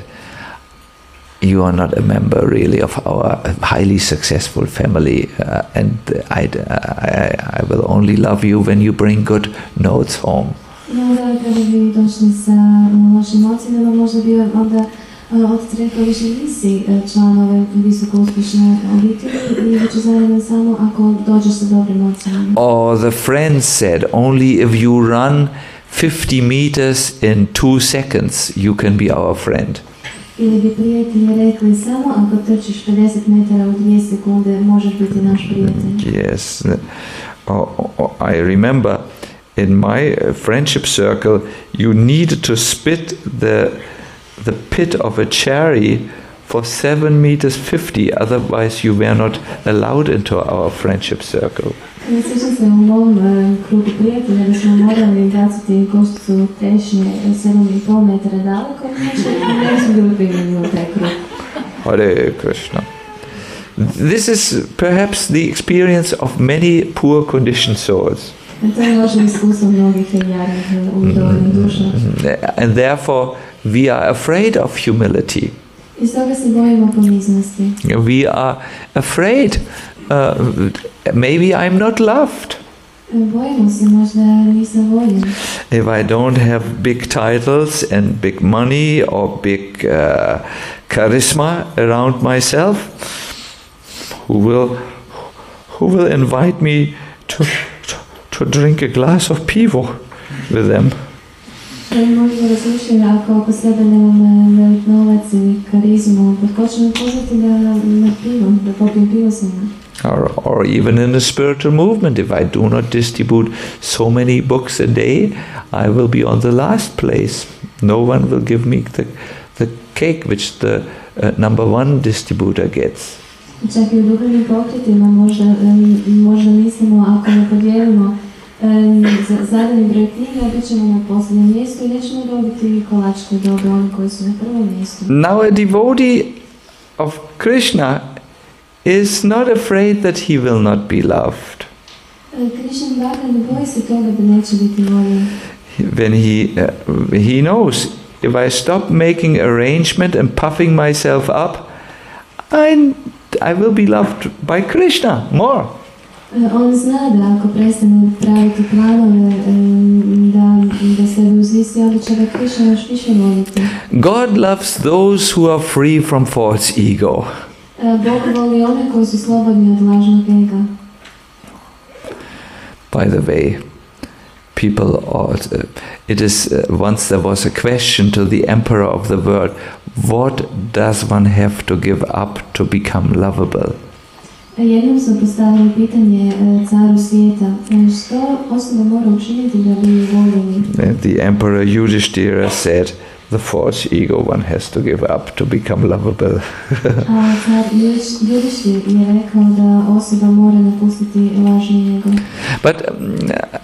[SPEAKER 1] you are not a member really of our highly successful family, uh, and I, I, I will only love you when you bring good notes home.
[SPEAKER 5] I onda kada bi došli sa lošim ocjenama, možda bi onda otac rekao, više nisi član ove visoko uspješne obitelji i bit će zajedno samo ako dođeš sa dobrim ocjenama.
[SPEAKER 1] Or the friend said, only if you run fifty meters in two seconds, you can be our friend.
[SPEAKER 5] Ili bi prijatelji rekli, samo ako trčiš pedeset metara u dvije sekunde, možeš biti naš prijatelj.
[SPEAKER 1] Yes. Oh, oh, I remember in my friendship circle, you needed to spit the the pit of a cherry for seven meters fifty, otherwise you were not allowed into our friendship circle.
[SPEAKER 5] Sjećam se u mom krugu prijatelja da smo morali baciti košnicu trešnje sedam i pol metara daleko, znači ne smo bili primljeni u taj krug.
[SPEAKER 1] Hare Krishna. This is perhaps the experience of many poor conditioned souls.
[SPEAKER 5] To je možda iskustvo mnogih ljeljarnih umidovanih duša.
[SPEAKER 1] And therefore we are afraid of humility.
[SPEAKER 5] I stoga se bojimo poniznosti.
[SPEAKER 1] We are afraid uh, maybe I'm not loved.
[SPEAKER 5] Bojimo se, možda nisam voljen.
[SPEAKER 1] If I don't have big titles and big money or big uh, charisma around myself, who will who will invite me to to, to drink a glass of pivo with them?
[SPEAKER 5] Možda razmišljam, ako oko sebe nemam velik novac ili karizmu, tko će me pozvati da na pivo, da popijem pivo s njima?
[SPEAKER 1] Or, or even in the spiritual movement, if I do not distribute so many books a day, I will be on the last place. No one will give me the, the cake which the uh, number one distributor gets.
[SPEAKER 5] Čak i u duhovnim pokretima možda, možda mislimo, ako ne podijelimo zadani broj knjiga, bit ćemo na posljednjem mjestu i nećemo dobiti kolačku dobe oni koji su na prvom mjestu.
[SPEAKER 1] Now a devotee of Krishna is not afraid that he will not be loved.
[SPEAKER 5] Krishna Bhakta ne boji se toga da neće biti voljen.
[SPEAKER 1] When he uh, he knows, if I stop making arrangement and puffing myself up, I I will be loved by Krishna more.
[SPEAKER 5] On zna da ako prestane praviti planove, da, da se uzvisi, onda će ga Krishna još više voliti.
[SPEAKER 1] God loves those who are free from false ego.
[SPEAKER 5] Bog voli one koji su slobodni od lažnog ega.
[SPEAKER 1] By the way, people ought, uh, it is uh, once there was a question to the emperor of the world, what does one have to give up to become lovable?
[SPEAKER 5] Jednom sam postavili pitanje caru svijeta, što osoba mora učiniti da bi voljeni?
[SPEAKER 1] The emperor Yudhishthira said, the false ego one has to give up to become lovable.
[SPEAKER 5] A car Judišti je rekao da osoba mora napustiti lažni ego.
[SPEAKER 1] But um,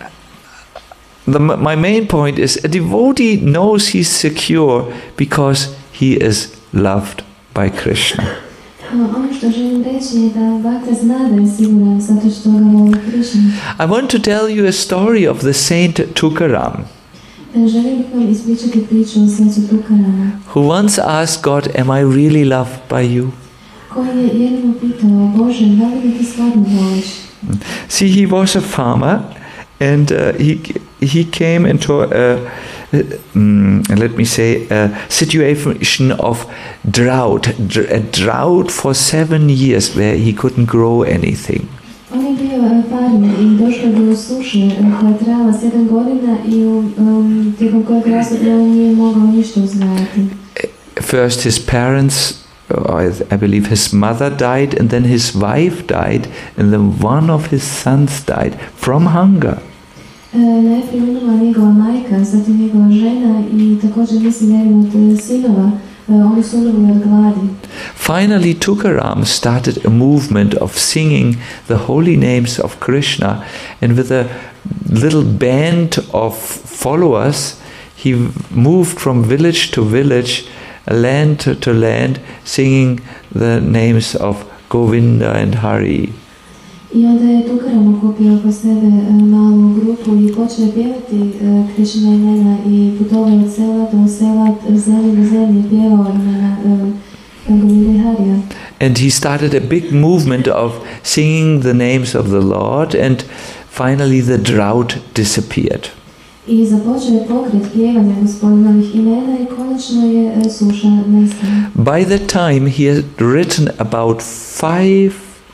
[SPEAKER 1] the, my main point is a devotee knows he's secure because he is loved by Krishna.
[SPEAKER 5] Ono što želim reći je da Bhakta zna da je siguran zato što ga voli Krishna.
[SPEAKER 1] I want to tell you a story of the saint Tukaram,
[SPEAKER 5] Želim bih vam ispričati priču o svecu Tukarama,
[SPEAKER 1] who once asked God, am I really loved by you?
[SPEAKER 5] koji je jednom pitao, Bože, da li me ti stvarno voliš?
[SPEAKER 1] See, he was a farmer, and uh, he he came into a, um, let me say, a situation of drought, a drought for seven years where he couldn't grow anything.
[SPEAKER 5] On je bio farmer i došlo do suše koja je trajala sedam godina i um, tijekom kojeg razdoblja on nije mogao ništa uzgajati.
[SPEAKER 1] First his parents, or I believe his mother died, and then his wife died, and then one of his sons died from hunger.
[SPEAKER 5] E, najprije umrla njegova majka, zatim njegova žena i također mislim jedan od sinova. E, oni su umrli od gladi.
[SPEAKER 1] Finally, Tukaram started a movement of singing the holy names of Krishna, and with a little band of followers, he moved from village to village, land to, to land, singing the names of Govinda and Hari.
[SPEAKER 5] I onda je Tukaram okupio po sebe e, malu grupu i počeo pjevati e, Krišina imena i putovao od sela do sela, zemlje do zemlje, pjevao imena e, Govinda i Harija.
[SPEAKER 1] And he started a big movement of singing the names of the Lord, and finally the drought disappeared.
[SPEAKER 5] I započeo je pokret pjevanja Gospodinovih imena i konačno je e, suša nestala.
[SPEAKER 1] By that time he had written about five,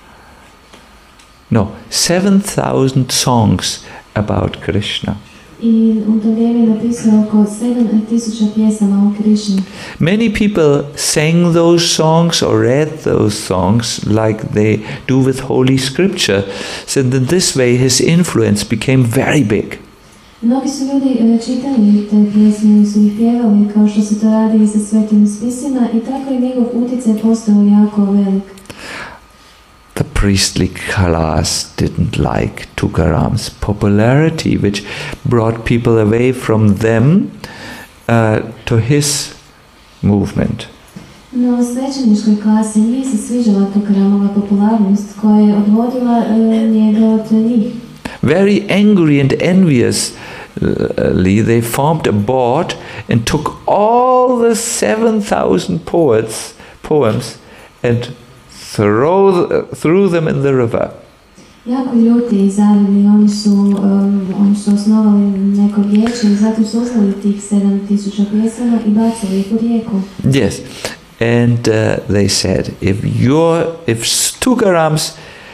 [SPEAKER 1] no, seven thousand songs about Krishna.
[SPEAKER 5] I u to vrijeme je napisao oko sedam tisuća pjesama o Krišni.
[SPEAKER 1] Many people sang those songs or read those songs like they do with Holy Scripture, so in this way his influence became very big.
[SPEAKER 5] Mnogi su ljudi e, čitali te pjesme i su ih pjevali kao što se to radi i sa svetim spisima i tako je njegov utjecaj postao jako velik.
[SPEAKER 1] The priestly class didn't like Tukaram's popularity, which brought people away from them uh, to his movement.
[SPEAKER 5] No, svećeničkoj klasi nije se sviđala Tukaramova popularnost koja je odvodila e, njega od njih.
[SPEAKER 1] Very angry and enviously, they formed a board and took all the seven thousand poets, poems and throw, threw them in the river.
[SPEAKER 5] Jako ljuti i zavidni, oni su, um, oni su osnovali neko vijeće i zatim su uzeli tih sedam tisuća pjesama i bacili ih u rijeku.
[SPEAKER 1] Yes, and uh, they said, if your, if Tukaram's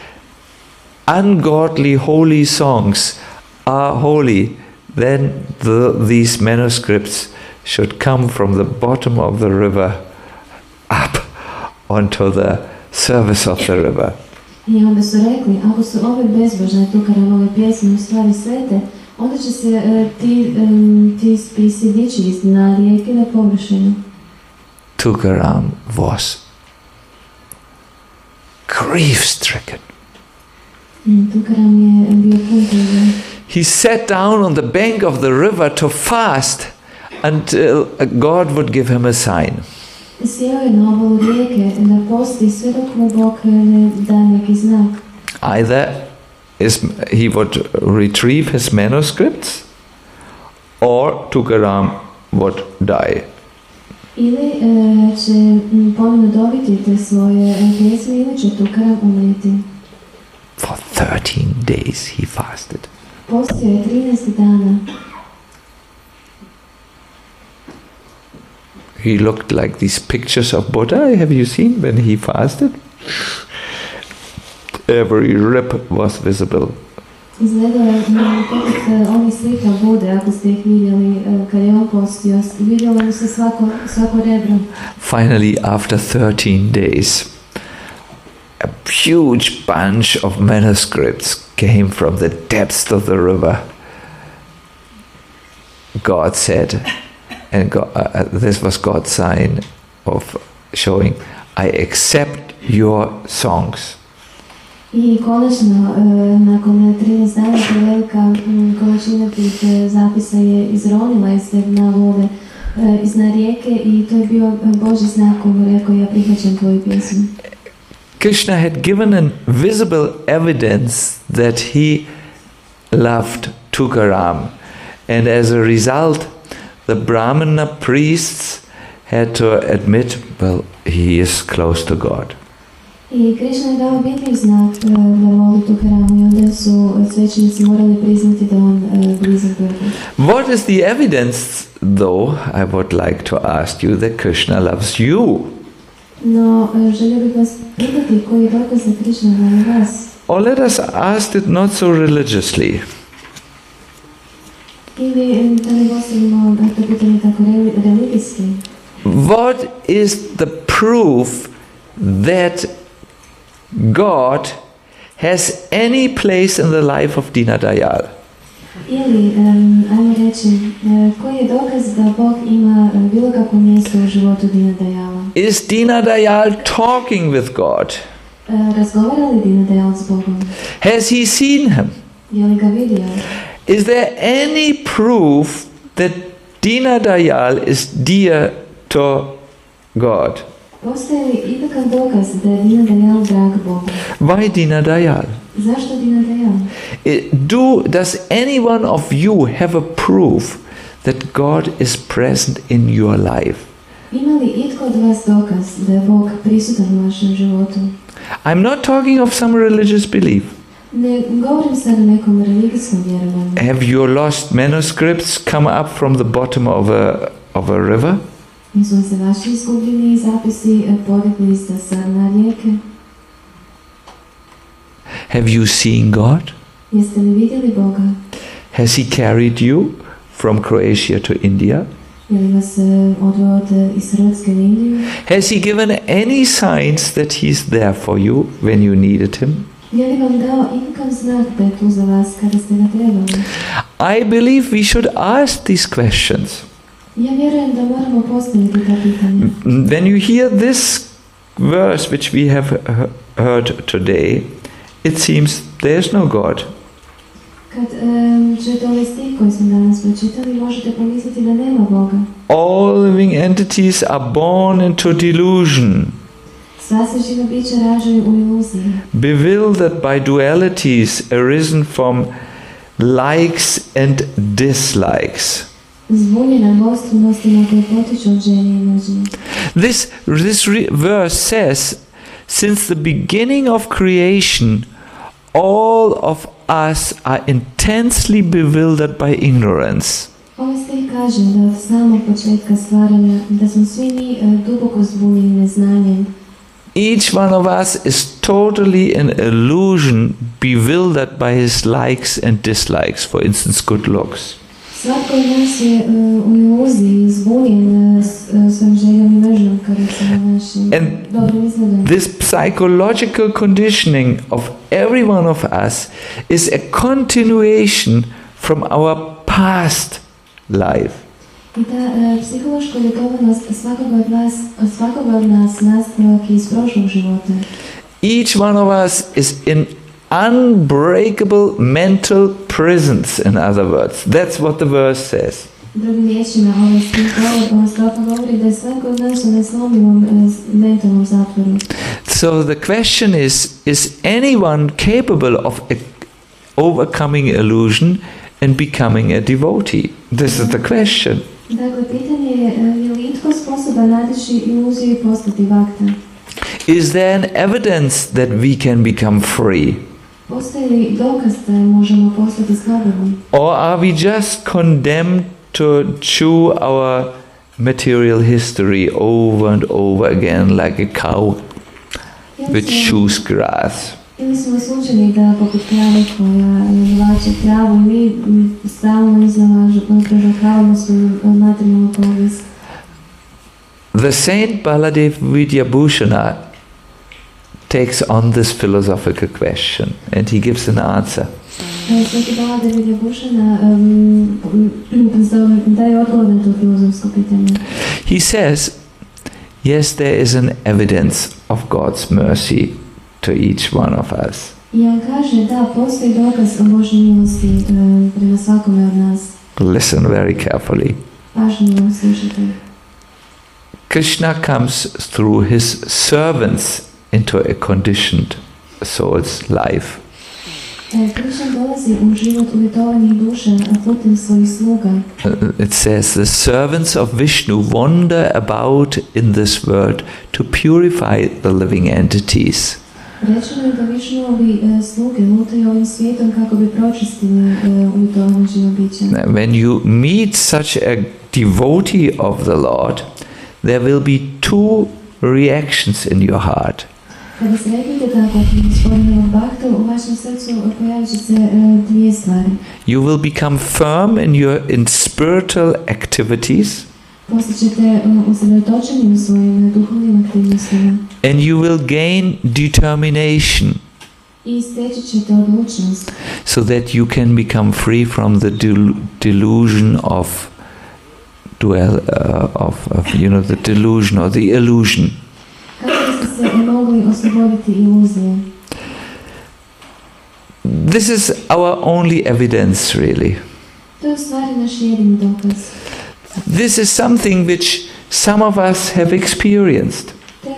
[SPEAKER 1] ungodly holy songs are holy, then the, these manuscripts should come from the bottom of the river up onto the surface of the river.
[SPEAKER 5] I onda su rekli, ako su ove bezbožne Tukaramove pjesme u stvari svete, onda će se uh, ti, um, ti spisi dići na rijeke na površinu.
[SPEAKER 1] Tukaram was grief-stricken.
[SPEAKER 5] Tukaram je bio pun tuge.
[SPEAKER 1] He sat down on the bank of the river to fast until God would give him a sign.
[SPEAKER 5] Sjeo je na obalu rijeke da posti sve dok mu Bog ne da neki znak.
[SPEAKER 1] Either is, he would retrieve his manuscripts, or Tukaram would die.
[SPEAKER 5] Ili e, će ponovno dobiti te svoje pjesme ili će Tukaram umreti.
[SPEAKER 1] For thirteen days he fasted.
[SPEAKER 5] Postio je trinaest dana.
[SPEAKER 1] He looked like these pictures of Buddha. Have you seen when he fasted? Every rib was visible.
[SPEAKER 5] Izgledao je poput onih slika Bude, ako ste ih vidjeli kad je on postio. Vidjelo se svako, svako rebro.
[SPEAKER 1] Finally, after thirteen days, a huge bunch of manuscripts came from the depths of the river. God said, and God, uh, this was God's sign of showing, I accept your songs.
[SPEAKER 5] I konačno, nakon trinaest dana, velika količina tih zapisa je izronila iz te dna vode, iz dna rijeke, i to je bio Božji znak koji mu rekao, ja prihvaćam tvoju pjesmu.
[SPEAKER 1] Krishna had given an visible evidence that he loved Tukaram, and as a result, the Brahmana priests had to admit, well, he is close to God.
[SPEAKER 5] I Krishna je dao vidljiv znak da voli Tukaramu, i onda su svećenici morali priznati da on blizak Bogu.
[SPEAKER 1] What is the evidence, though, I would like to ask you, that Krishna loves you?
[SPEAKER 5] No, želio bih vas pitati koji je dokaz da Krishna voli vas.
[SPEAKER 1] Or let us ask it not so religiously.
[SPEAKER 5] Ili da ne postavimo to pitanje tako religijski.
[SPEAKER 1] What is the proof that God has any place in the life of Dina Dayal?
[SPEAKER 5] Ili, um, ajmo reći, uh, koji je dokaz da Bog ima uh, bilo kakvo mjesto u životu Dina Dayala?
[SPEAKER 1] Is Dina Dayal talking with God?
[SPEAKER 5] Uh, razgovara li Dina Dayal s Bogom?
[SPEAKER 1] Has he seen him?
[SPEAKER 5] Je li ga vidio?
[SPEAKER 1] Is there any proof that Dina Dayal is dear to God?
[SPEAKER 5] Postoji li ikakav dokaz da je Dina Dayal drag Bogu?
[SPEAKER 1] Why Dina Dayal?
[SPEAKER 5] Zašto Dina Dayal?
[SPEAKER 1] Do, does any one of you have a proof that God is present in your life?
[SPEAKER 5] Ima li itko od vas dokaz da je Bog prisutan u vašem životu?
[SPEAKER 1] I'm not talking of some religious belief.
[SPEAKER 5] Ne govorim sad o nekom religijskom vjerovanju.
[SPEAKER 1] Have your lost manuscripts come up from the bottom of a, of a river?
[SPEAKER 5] Nisu li se vaši izgubljeni zapisi podigli iz sa dna rijeke?
[SPEAKER 1] Have you seen God?
[SPEAKER 5] Jeste li vidjeli Boga?
[SPEAKER 1] Has he carried you from Croatia to India?
[SPEAKER 5] Je li vas odveo iz Hrvatske u Indiju?
[SPEAKER 1] Has he given any signs that he's there for you when you needed him?
[SPEAKER 5] Je li vam dao ikakav znak da je tu za vas kada ste ga trebali?
[SPEAKER 1] I believe we should ask these questions.
[SPEAKER 5] Ja vjerujem da moramo postaviti ta pitanja.
[SPEAKER 1] When you hear this verse which we have heard today, it seems there's no God.
[SPEAKER 5] Kad um, čujete ovaj stih koji smo danas pročitali, možete pomisliti da nema Boga.
[SPEAKER 1] All living entities are born into delusion,
[SPEAKER 5] Sva se živa bića rađaju u iluziji,
[SPEAKER 1] bewildered by dualities arisen from likes and dislikes.
[SPEAKER 5] zbunjena dvostrunostima koje potiču od želje i mržnje.
[SPEAKER 1] This, this re- verse says, since the beginning of creation, all of us are intensely bewildered by ignorance.
[SPEAKER 5] Ovaj stih kaže da od samog početka stvaranja, da smo svi mi uh, duboko zbunjeni neznanjem.
[SPEAKER 1] Each one of us is totally in illusion, bewildered by his likes and dislikes, for instance, good looks.
[SPEAKER 5] Svatko od nas je uh, u iluziji, zbunjen uh, s uh, svojim željom i mržnjom kada se na našim dobrim izgledom.
[SPEAKER 1] This psychological conditioning of every one of us is a continuation from our past life.
[SPEAKER 5] I ta uh, psihološka uvjetovanost svakoga od vas, svakoga od nas nastavak iz prošlog života.
[SPEAKER 1] Each one of us is in unbreakable mental prisons, in other words. That's what the verse says.
[SPEAKER 5] Drugim riječima, ovaj stih govori da je svako od nas u neslomljivom uh, mentalnom zatvoru.
[SPEAKER 1] So the question is, is anyone capable of a, overcoming illusion and becoming a devotee? This is the question.
[SPEAKER 5] Dakle, pitanje je, je li itko sposoban nadići iluziju i postati vakta?
[SPEAKER 1] Is there an evidence that we can become free?
[SPEAKER 5] Postoji li dokaz da možemo postati slobodni?
[SPEAKER 1] Or are we just condemned to chew our material history over and over again like a cow which chews grass?
[SPEAKER 5] Ili smo osuđeni da poput krave koja žvače travu i mi stalno iznalažavamo svoju materijalnu povijest.
[SPEAKER 1] The Saint Baladev Vidyabhushana takes on this philosophical question and he gives an answer.
[SPEAKER 5] Sveti Bala Davidija Bušana um, daje odgovor na to filozofsko pitanje.
[SPEAKER 1] He says, yes, there is an evidence of God's mercy to each one of us.
[SPEAKER 5] I on kaže da postoji dokaz o Božjoj milosti um, prema svakome od nas.
[SPEAKER 1] Listen very carefully.
[SPEAKER 5] Pažljivo slušajte.
[SPEAKER 1] Krishna comes through his servants into a conditioned soul's life.
[SPEAKER 5] Krishna dolazi u život uvjetovanih duša putem svojih sluga.
[SPEAKER 1] It says, the servants of Vishnu wander about in this world to purify the living entities.
[SPEAKER 5] Rečeno je da Višnuovi sluge lutaju ovim svijetom kako bi pročistili uvjetovane živo biće.
[SPEAKER 1] When you meet such a devotee of the Lord, there will be two reactions in your heart.
[SPEAKER 5] Kada sretnete takvog gospodinovog bakta, u vašem srcu pojavit će se dvije stvari.
[SPEAKER 1] You will become firm in your in spiritual activities.
[SPEAKER 5] Postaćete usredotočeni u svojim duhovnim aktivnostima.
[SPEAKER 1] And you will gain determination.
[SPEAKER 5] I steći ćete odlučnost.
[SPEAKER 1] So that you can become free from the del- delusion of dual uh, of, of you know the delusion or the illusion. This is our only evidence, really. This is something which some of us have experienced.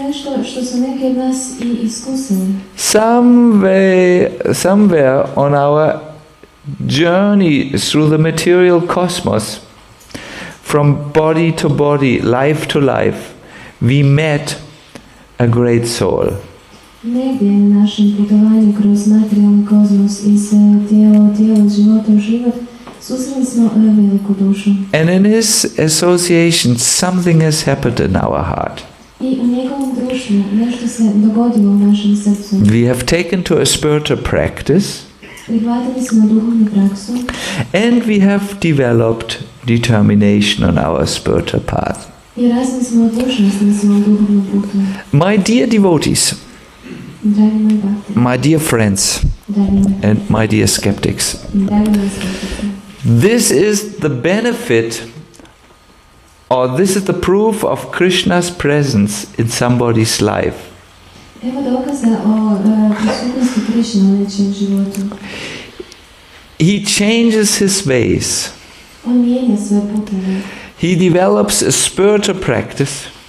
[SPEAKER 1] Somewhere, somewhere on our journey through the material cosmos, from body to body, life to life, we met a great soul.
[SPEAKER 5] Negdje na našem putovanju kroz materijalni kozmos iz tijela u tijelo, života u život, susreli smo veliku dušu.
[SPEAKER 1] And in his association, something has happened in our heart.
[SPEAKER 5] I u njegovom društvu nešto se dogodilo u našem srcu.
[SPEAKER 1] We have taken to a spiritual practice.
[SPEAKER 5] Prihvatili smo duhovnu praksu.
[SPEAKER 1] And we have developed determination on our spiritual path.
[SPEAKER 5] I razvili smo odlučnost na svom duhovnom putu.
[SPEAKER 1] My dear devotees,
[SPEAKER 5] dragi moji bakti,
[SPEAKER 1] my dear friends,
[SPEAKER 5] dragi moji,
[SPEAKER 1] and my dear skeptics,
[SPEAKER 5] dragi moji skeptici,
[SPEAKER 1] this is the benefit, or this is the proof of Krishna's presence in somebody's life.
[SPEAKER 5] Evo dokaza o prisutnosti Krišne u nečijem životu.
[SPEAKER 1] He changes his ways.
[SPEAKER 5] On mijenja svoje puteve.
[SPEAKER 1] He develops a spiritual practice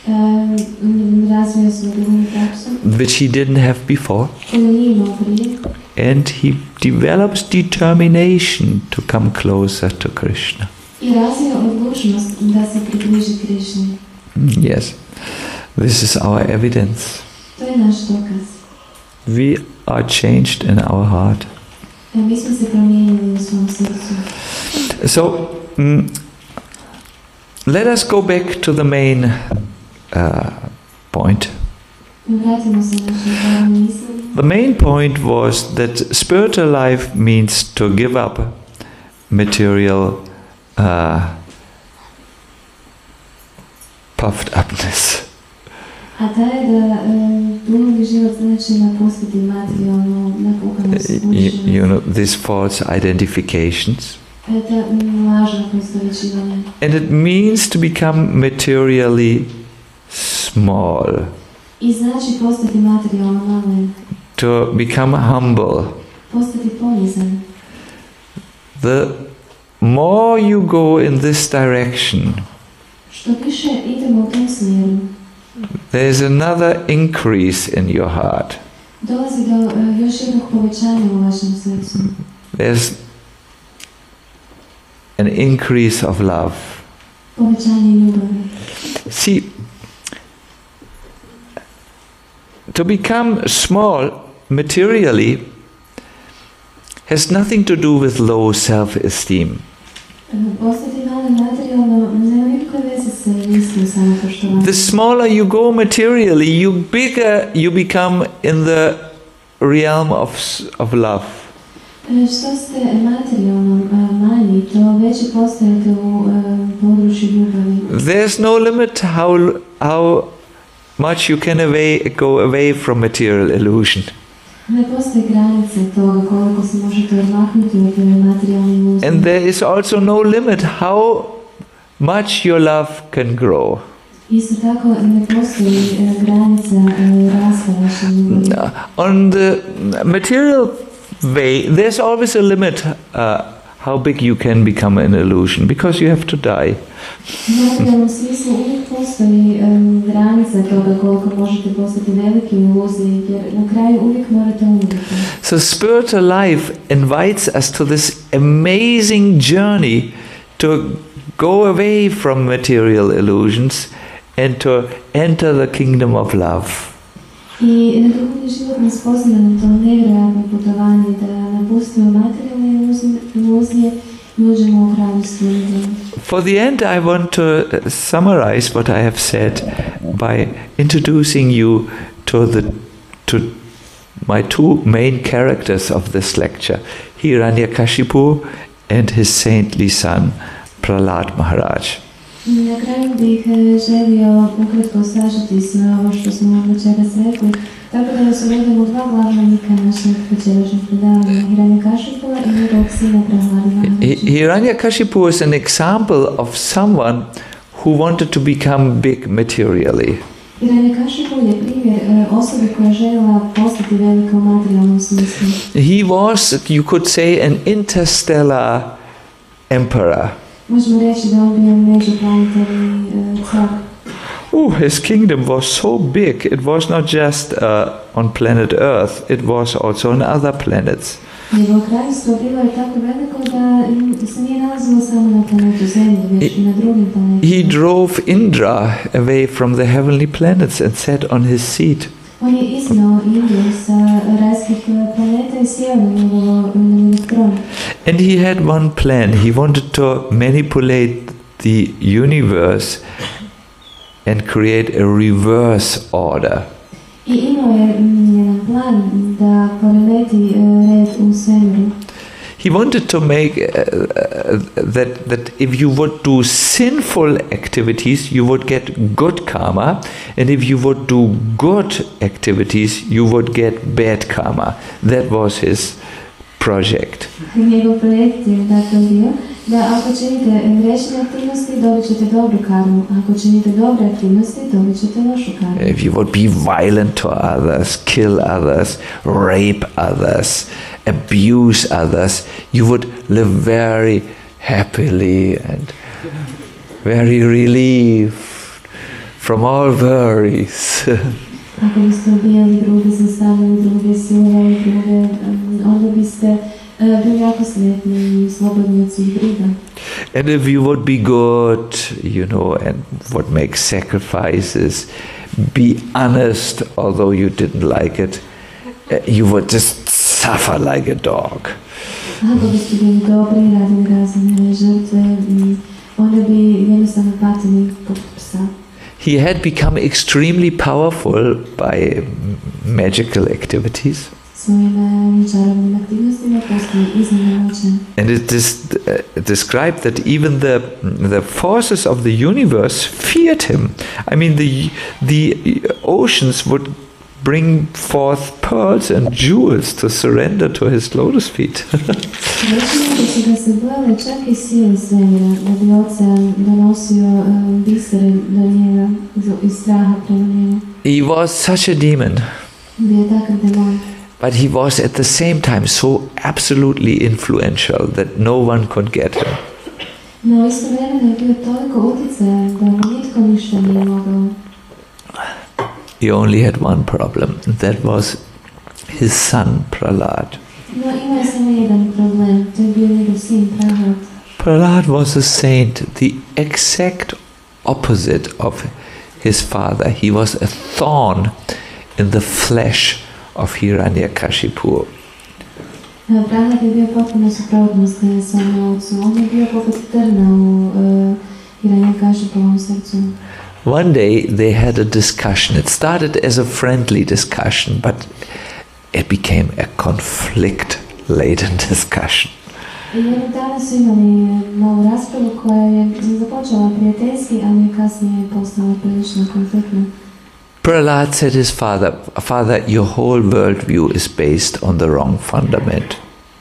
[SPEAKER 1] which he didn't have before, and he develops determination to come closer to Krishna. Yes, this is our evidence. We are changed in our heart. So, mm, let us go back to the main uh, point. The main point was that spiritual life means to give up material uh, puffed upness. You, you know, these false identifications. And it means to become materially small. To become humble. The more you go in this direction, there is another increase in your heart. There's an increase of love. See, to become small materially has nothing to do with low self-esteem. The smaller you go materially, you bigger you become in the realm of of love. There's no limit how how much you can away, go away from material illusion.
[SPEAKER 5] Ne postoje granice toga koliko se možete odmaknuti od materijalne iluzije.
[SPEAKER 1] And there is also no limit how much your love can grow.
[SPEAKER 5] Isto tako ne postoji uh, granica uh, rasta vaše ljubavi.
[SPEAKER 1] On the material way, there's always a limit uh, how big you can become an illusion, because you have to die.
[SPEAKER 5] U materijalnom smislu uvijek postoji um, granica toga koliko možete postati veliki iluziji, jer na kraju uvijek morate umriti.
[SPEAKER 1] So spiritual life invites us to this amazing journey to go away from material illusions and to enter the kingdom of love.
[SPEAKER 5] I duhovni život nas poziva na to nevjerojatno putovanje da napustimo materijalne iluzije i uđemo u kraljevstvo ljubavi.
[SPEAKER 1] For the end, I want to summarize what I have said by introducing you to the to my two main characters of this lecture, Hiranyakashipu and his saintly son, Prahlad Maharaj.
[SPEAKER 5] Na kraju bih želio ukratko sažeti sve ovo što smo večeras rekli, tako da vas uvedemo dva glavna lika našeg večerašnjeg predavanja, Hiranyakashipu i njegovog sina Prahlada Maharaja.
[SPEAKER 1] Hiranyakashipu is an example of someone who wanted to become big materially.
[SPEAKER 5] Hiranyakashipu je primjer osobe koja je željela postati velika u materijalnom smislu.
[SPEAKER 1] He was, you could say, an interstellar emperor.
[SPEAKER 5] Možemo reći da on bio međuplanetarni car.
[SPEAKER 1] Oh, his kingdom was so big, it was not just uh, on planet Earth, it was also on other planets.
[SPEAKER 5] Njegovo kraljevstvo bilo je tako veliko da se nije nalazilo samo na planetu Zemlji, već i na drugim planetima.
[SPEAKER 1] He drove Indra away from the heavenly planets and sat on his seat.
[SPEAKER 5] On je iznao Indiju sa rajskih planeta i sjeo na njegov tron.
[SPEAKER 1] And he had one plan. He wanted to manipulate the universe and create a reverse order.
[SPEAKER 5] I imao je jedan plan da poremeti red u svemiru.
[SPEAKER 1] He wanted to make uh, that that if you would do sinful activities, you would get good karma, and if you would do good activities, you would get bad karma. That was his project.
[SPEAKER 5] Njegov projekt je dakle bio da ako činite grešne aktivnosti, dobit ćete dobru karmu. Ako činite dobre aktivnosti, dobit ćete lošu karmu.
[SPEAKER 1] If you would be violent to others, kill others, rape others, abuse others, you would live very happily and very relieved from all worries.
[SPEAKER 5] Ako biste ubijali druge, zastavljali druge, silovali druge, onda biste bili jako sretni i slobodni od svih briga.
[SPEAKER 1] And if you would be good, you know, and would make sacrifices, be honest, although you didn't like it, you would just suffer like a dog.
[SPEAKER 5] Ako biste bili dobri, radili razne žrtve, onda bi jednostavno patili poput psa.
[SPEAKER 1] He had become extremely powerful by magical activities. And it is uh, described that even the the forces of the universe feared him. I mean, the the oceans would bring forth pearls and jewels to surrender to his lotus feet. He was such a demon. But he was at the same time so absolutely influential that no one could get him. He only had one problem, and that was his son Prahlad. Prahlad was a saint, the exact opposite of his father. He was a thorn in the flesh of Hiranyakashipu.
[SPEAKER 5] Prahlad je bio potpuno suprotnost svom ocu. On je bio poput trna u Hiranyakashipovom srcu.
[SPEAKER 1] One day they had a discussion. It started as a friendly discussion, but it became a conflict-laden discussion.
[SPEAKER 5] Jednog dana su imali malu raspravu koja je započela prijateljski, ali kasnije postala prilično konfliktna.
[SPEAKER 1] Prahlad said his father, Father, your whole worldview is based on the wrong fundament.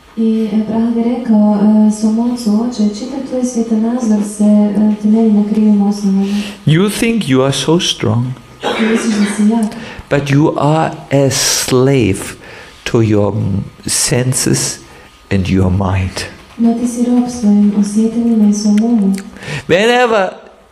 [SPEAKER 5] I Prahlad je rekao e, svom ocu, oče, čitav tvoj svjetonazor se e, temelji na krivim osnovama.
[SPEAKER 1] You think you are so strong,
[SPEAKER 5] Ti misliš da si jak,
[SPEAKER 1] but you are a slave to your senses and your mind.
[SPEAKER 5] no ti si rob svojim osjetilima i svom umu.
[SPEAKER 1] Whenever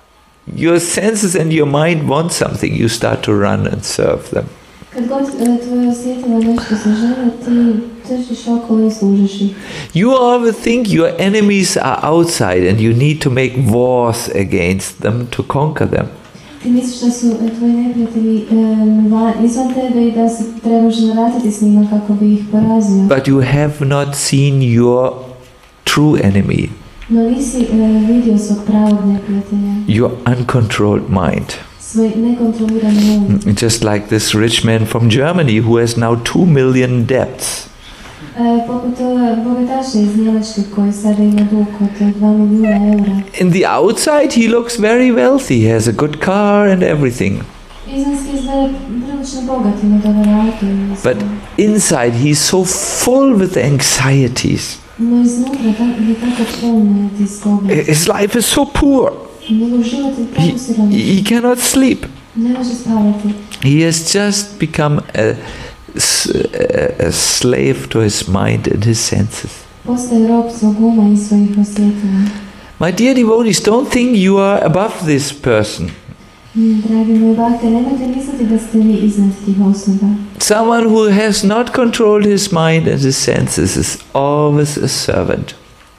[SPEAKER 1] your senses and your mind want something, you start to run and serve them.
[SPEAKER 5] Kad god e, tvoje osjetila nešto se žele, ti trčiš okolo i služiš ih.
[SPEAKER 1] You always think your enemies are outside and you need to make wars against them to conquer them.
[SPEAKER 5] Ti misliš da su e, tvoji neprijatelji e, van- izvan tebe i da se trebaš naratiti s njima kako bi ih porazio.
[SPEAKER 1] But you have not seen your true enemy,
[SPEAKER 5] No nisi e, vidio svog pravog neprijatelja,
[SPEAKER 1] your uncontrolled mind.
[SPEAKER 5] svoj nekontrolirani um.
[SPEAKER 1] Just like this rich man from Germany who has now two million debts.
[SPEAKER 5] E, poput e, bogataša iz Njemačke koji sada ima dug od dva milijuna eura.
[SPEAKER 1] In the outside, he looks very wealthy. He has a good car and everything.
[SPEAKER 5] Izanski izgleda prilično bogat, ima dobar auto i sve.
[SPEAKER 1] But inside, he's so full with anxieties.
[SPEAKER 5] No iznutra ta- je tako puno tiskobe.
[SPEAKER 1] His life is so poor.
[SPEAKER 5] Njegov život je
[SPEAKER 1] He,
[SPEAKER 5] tako siromašan.
[SPEAKER 1] he cannot sleep.
[SPEAKER 5] Ne može spavati.
[SPEAKER 1] He has just become a, s- a, a slave to his mind and his senses.
[SPEAKER 5] Postaje rob svog uma i svojih osjetila.
[SPEAKER 1] My dear devotees, don't think you are above this person.
[SPEAKER 5] Mm, Dragi moji bakte, nemojte misliti da ste vi iznad tih osoba.
[SPEAKER 1] Someone who has not controlled his mind and his senses is always a servant.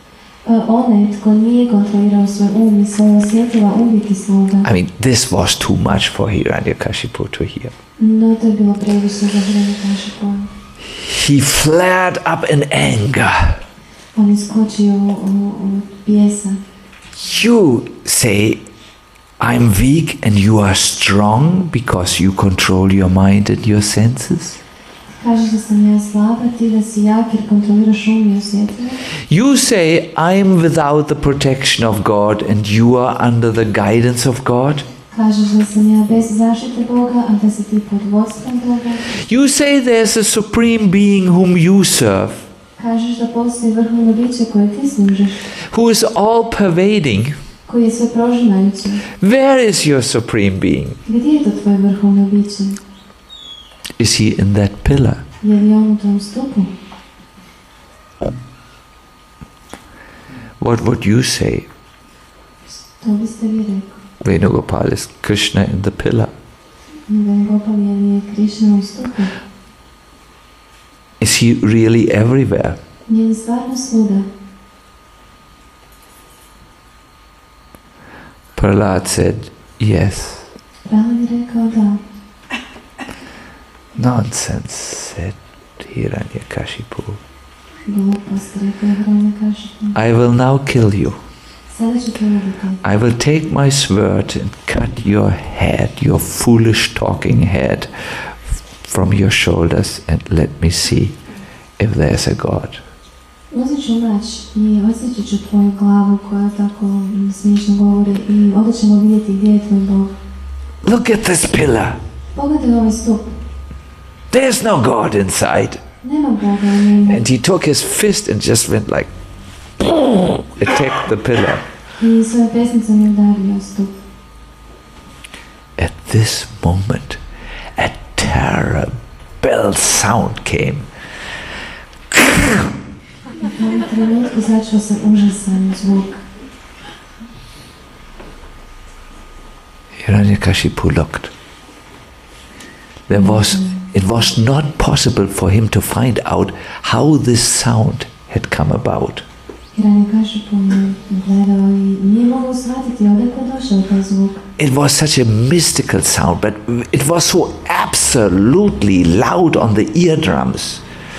[SPEAKER 5] E, Onaj tko nije kontrolirao svoj um i svoje osjetila, uvijek je sluga.
[SPEAKER 1] I mean, this was too much for Hiranyakashipu to hear.
[SPEAKER 5] No, to je bilo previše za Hiranyakashipu.
[SPEAKER 1] He flared up in anger.
[SPEAKER 5] On je skočio od bijesa.
[SPEAKER 1] You say, I'm weak and you are strong because you control your mind and your senses.
[SPEAKER 5] Kažeš da sam ja slaba, ti da si jak jer kontroliraš um i osjetila.
[SPEAKER 1] You say, I'm without the protection of God and you are under the guidance of God.
[SPEAKER 5] Kažeš da sam ja bez zaštite Boga, a da si ti pod vodstvom Boga.
[SPEAKER 1] You say there's a supreme being whom you serve,
[SPEAKER 5] Kažeš da postoji vrhovno biće koje ti služiš,
[SPEAKER 1] who is all pervading.
[SPEAKER 5] koji je sve prožimajući.
[SPEAKER 1] Where is your supreme being?
[SPEAKER 5] Gdje je to tvoje vrhovno biće?
[SPEAKER 1] Is he in that pillar?
[SPEAKER 5] Je li on u tom stupu?
[SPEAKER 1] What would you say?
[SPEAKER 5] To biste vi rekli.
[SPEAKER 1] Venugopal, is Krishna in the pillar?
[SPEAKER 5] Venugopal, je li je Krišna u stupu?
[SPEAKER 1] Is he really everywhere?
[SPEAKER 5] Je li stvarno svuda?
[SPEAKER 1] Prahlad said, yes.
[SPEAKER 5] Prahlad je rekao da.
[SPEAKER 1] Nonsense, said Hiranyakashipu.
[SPEAKER 5] Glupost, rekao je Hiranyakashipu.
[SPEAKER 1] I will now kill you.
[SPEAKER 5] Sada ću te ubiti.
[SPEAKER 1] I will take my sword and cut your head, your foolish talking head, from your shoulders and let me see if there's a God.
[SPEAKER 5] Uzet ću mač i odsjeći ću tvoju glavu koja tako smiješno govori i onda ćemo vidjeti gdje je tvoj Bog.
[SPEAKER 1] Look at this pillar.
[SPEAKER 5] Pogledaj ovaj stup.
[SPEAKER 1] There's no God inside.
[SPEAKER 5] Nema Boga u njemu.
[SPEAKER 1] And he took his fist and just went like, attacked the pillar.
[SPEAKER 5] I svojom pesnicom je udario stup.
[SPEAKER 1] At this moment, a terrible sound came.
[SPEAKER 5] U tom trenutku začuo sam užasan zvuk.
[SPEAKER 1] Hiranyakashipu looked. There was, it was not possible for him to find out how this sound had come about.
[SPEAKER 5] Hiranyakashipu je gledao i nije mogao shvatiti odakle došao taj zvuk.
[SPEAKER 1] It was such a mystical sound, but it was so absolutely loud on the eardrums.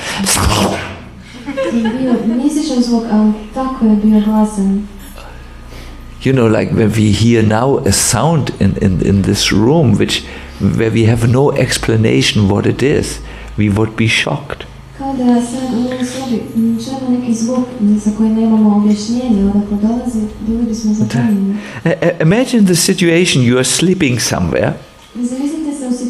[SPEAKER 5] I bio mističan zvuk, ali tako je bio glasan.
[SPEAKER 1] You know, like when we hear now a sound in, in, in this room which where we have no explanation what it is, we would be shocked.
[SPEAKER 5] Kao da sad u ovoj sobi čujemo neki zvuk za koji nemamo objašnjenje odakle dolazi, bili bismo zapanjeni.
[SPEAKER 1] Uh, Imagine the situation, you are sleeping somewhere
[SPEAKER 5] Zamislite se u situaciji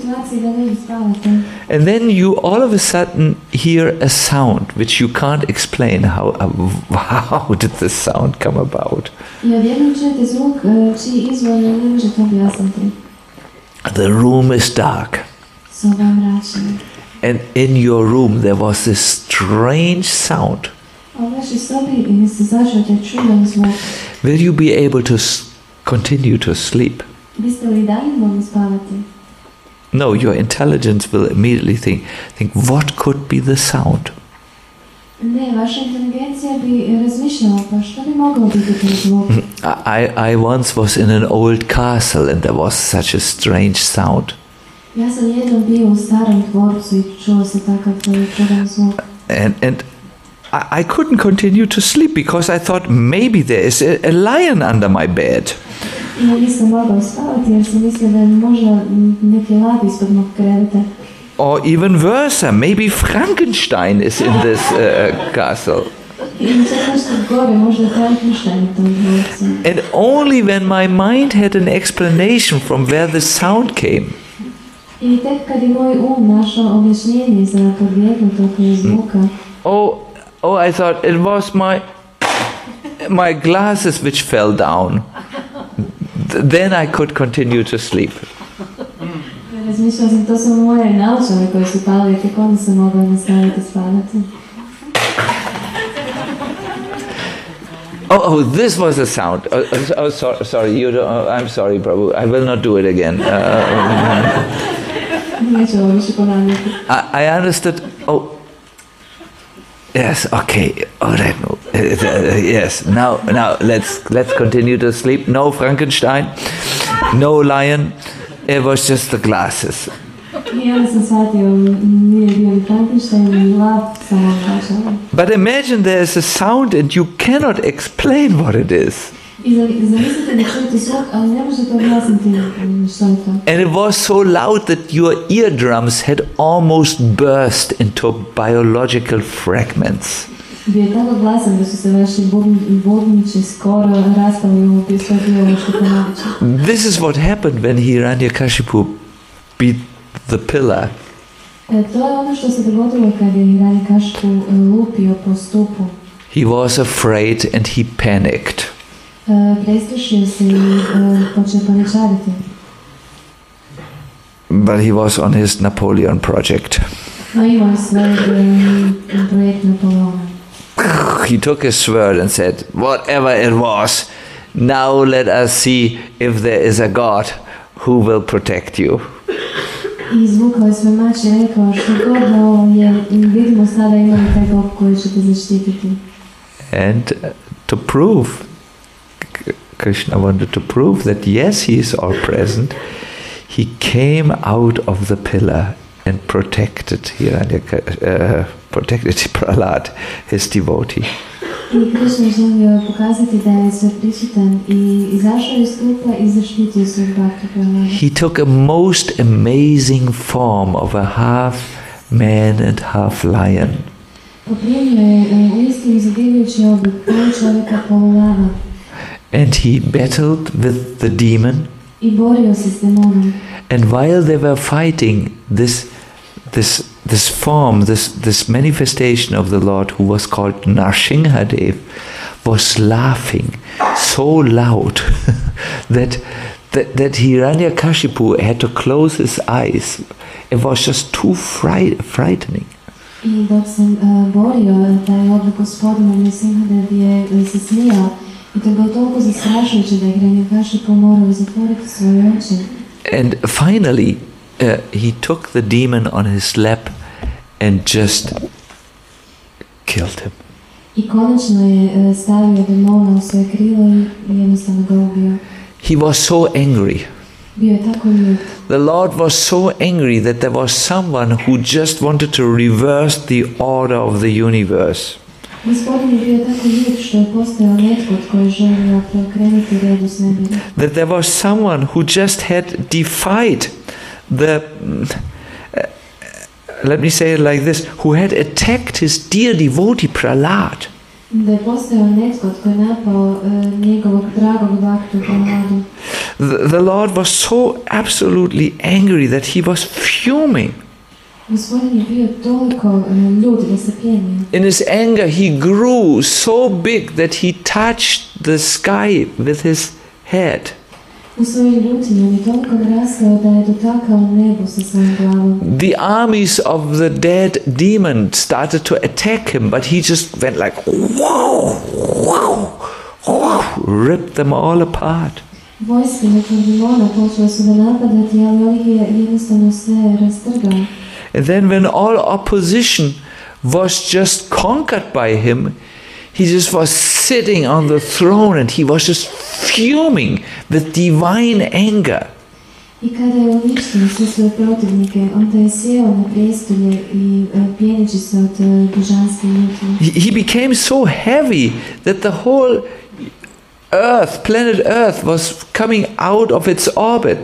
[SPEAKER 5] da ne bi spavate.
[SPEAKER 1] And then you all of a sudden hear a sound which you can't explain. How, how did this sound come about?
[SPEAKER 5] I odjednom čujete zvuk e, čiji izvor ne možete objasniti.
[SPEAKER 1] The room is dark.
[SPEAKER 5] Soba je mračna.
[SPEAKER 1] And in your room there was this strange sound.
[SPEAKER 5] A u vašoj sobi vi ste začujete čudan zvuk.
[SPEAKER 1] Will you be able to s- continue to sleep?
[SPEAKER 5] Biste li dalje mogli spavati?
[SPEAKER 1] No, your intelligence will immediately think, think, what could be the sound?
[SPEAKER 5] Ne, vaša inteligencija bi razmišljala, pa što bi moglo biti taj zvuk?
[SPEAKER 1] I, I once was in an old castle and there was such a strange sound.
[SPEAKER 5] Ja sam jednom bio u starom dvorcu i čuo se takav čudan zvuk.
[SPEAKER 1] And, and I, I couldn't continue to sleep because I thought maybe there is a, a lion under my bed.
[SPEAKER 5] I ja nisam mogao spavati jer sam mislila da je možda neki lav ispod mog kreveta.
[SPEAKER 1] Or even worse, maybe Frankenstein is in this uh, castle.
[SPEAKER 5] Ili čak nešto gore, možda Frankenstein u tom dvorcu.
[SPEAKER 1] And only when my mind had an explanation from where the sound came,
[SPEAKER 5] I tek kad je moj um našao objašnjenje za podvijednu tog zvuka,
[SPEAKER 1] oh, oh, I thought it was my my glasses which fell down. Th- Then I could continue to sleep.
[SPEAKER 5] razmišljala sam, to su moje naočale koje su pale i tek onda sam mogla nastaviti spavati.
[SPEAKER 1] Oh, oh, this was a sound. Oh, oh, oh so, sorry, you don't, oh, I'm sorry, Prabhu. I will not do it again. Uh,
[SPEAKER 5] Neću ovo više ponavljati.
[SPEAKER 1] I, I understood. Oh, yes. Okay. All right. No. Uh, uh, yes. Now, now let's let's continue to sleep. No Frankenstein. No lion. It was just the glasses.
[SPEAKER 5] I onda sam shvatio, nije bio ni Frankenstein, ni lav, samo naočale.
[SPEAKER 1] But imagine there is a sound and you cannot explain what it is.
[SPEAKER 5] I zamislite da čujete zvuk, ali ne možete objasniti što je to.
[SPEAKER 1] And it was so loud that your eardrums had almost burst into biological fragments.
[SPEAKER 5] Bio je tako glasan da su se vaši bubnići skoro raspali u sve biološke komadiće.
[SPEAKER 1] This is what happened when Hiranyakashipu beat the pillar.
[SPEAKER 5] E, to je ono što se dogodilo kad je Hiranyakashipu lupio po stupu.
[SPEAKER 1] He was afraid and he panicked.
[SPEAKER 5] E, prestrašio se i e, počeo paničariti.
[SPEAKER 1] But he was on his Napoleon project.
[SPEAKER 5] No, imao je svoj e, projekt Napoleona.
[SPEAKER 1] He took his sword and said, whatever it was, now let us see if there is a God who will protect you.
[SPEAKER 5] I izvukao je svoj mač i rekao što god da ovo je, vidimo sada ima li taj Bog koji će te zaštititi.
[SPEAKER 1] And uh, to prove, K- Krishna wanted to prove that yes, he is all present, he came out of the pillar and protected Hiranyaka, uh, protected Prahlad, his devotee.
[SPEAKER 5] I Krishna želio pokazati da je sve prisutan i izašao iz stupa i zaštitio svog bhakta Prahlada.
[SPEAKER 1] He took a most amazing form of a half man and half lion.
[SPEAKER 5] Poprimio je uistinu zadivljujući oblik polu čovjeka, polu lava.
[SPEAKER 1] And he battled with the demon.
[SPEAKER 5] I borio se s demonom.
[SPEAKER 1] And while they were fighting, this, this, this form, this, this manifestation of the Lord, who was called Nrsimhadev, was laughing so loud that, that that Hiranyakashipu had to close his eyes. It was just too fright, frightening.
[SPEAKER 5] I dok sam uh, borio taj oblik gospodina, Nrsimhadev je uh, se smijao. I to je bilo toliko zastrašujuće da je Hiranyakashipu morao zatvoriti svoje oči.
[SPEAKER 1] And finally, uh, he took the demon on his lap and just killed him.
[SPEAKER 5] I konačno je uh, stavio demona u svoje krilo i jednostavno ga ubio.
[SPEAKER 1] He was so angry.
[SPEAKER 5] Bio je tako ljut.
[SPEAKER 1] The Lord was so angry that there was someone who just wanted to reverse the order of the universe.
[SPEAKER 5] Gospodin je bio tako ljut što je postojao netko tko je želio preokrenuti redu svemira.
[SPEAKER 1] That there was someone who just had defied the, uh, let me say it like this, who had attacked his dear devotee Prahlad.
[SPEAKER 5] Da je postojao netko tko je napao uh, njegovog dragog bhaktu Prahladu.
[SPEAKER 1] The, the Lord was so absolutely angry that he was fuming.
[SPEAKER 5] Gospodin je bio toliko uh, ljut da se pijenio.
[SPEAKER 1] In his anger, he grew so big that he touched the sky with his head.
[SPEAKER 5] U svojoj ljutini on je toliko narastao da je dotakao nebo sa svojom glavom.
[SPEAKER 1] The armies of the dead demon started to attack him, but he just went like, wow, wow, wow, ripped them all apart.
[SPEAKER 5] Vojske nekog demona počele su da napadati, ali on ih je jednostavno sve rastrgao.
[SPEAKER 1] And then when all opposition was just conquered by him, he just was sitting on the throne and he was just fuming with divine anger.
[SPEAKER 5] I kada je uništio sve svoje protivnike, on te je sjeo na prijestolje i pjeniči se od božanske ljutnje.
[SPEAKER 1] He, he became so heavy that the whole Earth, planet Earth, was coming out of its orbit.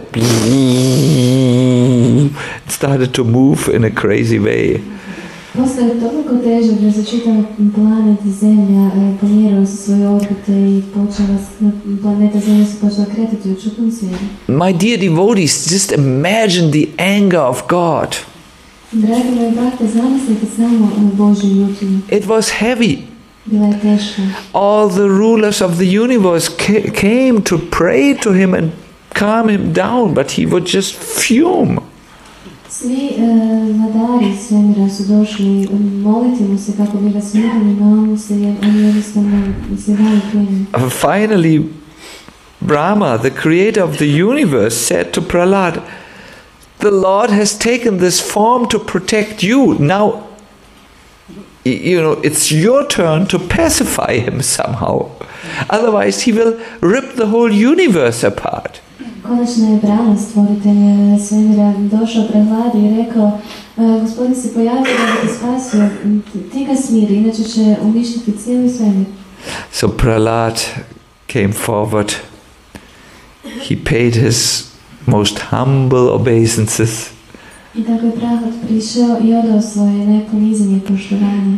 [SPEAKER 1] It started to move in a crazy way.
[SPEAKER 5] Postao je toliko težak da se čitava planet Zemlja pomjerao sa svoje orbite i počela, planeta Zemlja se počela kretati u čudnom smjeru.
[SPEAKER 1] My dear devotees, just imagine the anger of God.
[SPEAKER 5] Dragi moji brate, zamislite samo Božju ljutnju.
[SPEAKER 1] It was heavy.
[SPEAKER 5] Bila je teška.
[SPEAKER 1] All the rulers of the universe ca- came to pray to him and calm him down, but he would just fume.
[SPEAKER 5] Svi uh, vladari svemira su došli moliti mu se kako bi ga smirili, no on se je, on jednostavno se dali krenju.
[SPEAKER 1] Finally, Brahma, the creator of the universe, said to Prahlad, the Lord has taken this form to protect you. Now, you know, it's your turn to pacify him somehow. Otherwise, he will rip the whole universe apart.
[SPEAKER 5] Konačno je Brahma, stvoritelj svemira, došao Prahladi i rekao, Gospodin se pojavio da bi te spasio, ti ga smiri, inače će uništiti cijeli svemir.
[SPEAKER 1] So Prahlad came forward. He paid his most humble obeisances.
[SPEAKER 5] I tako je Prahlad prišao i odao svoje najponizanje i poštovanje.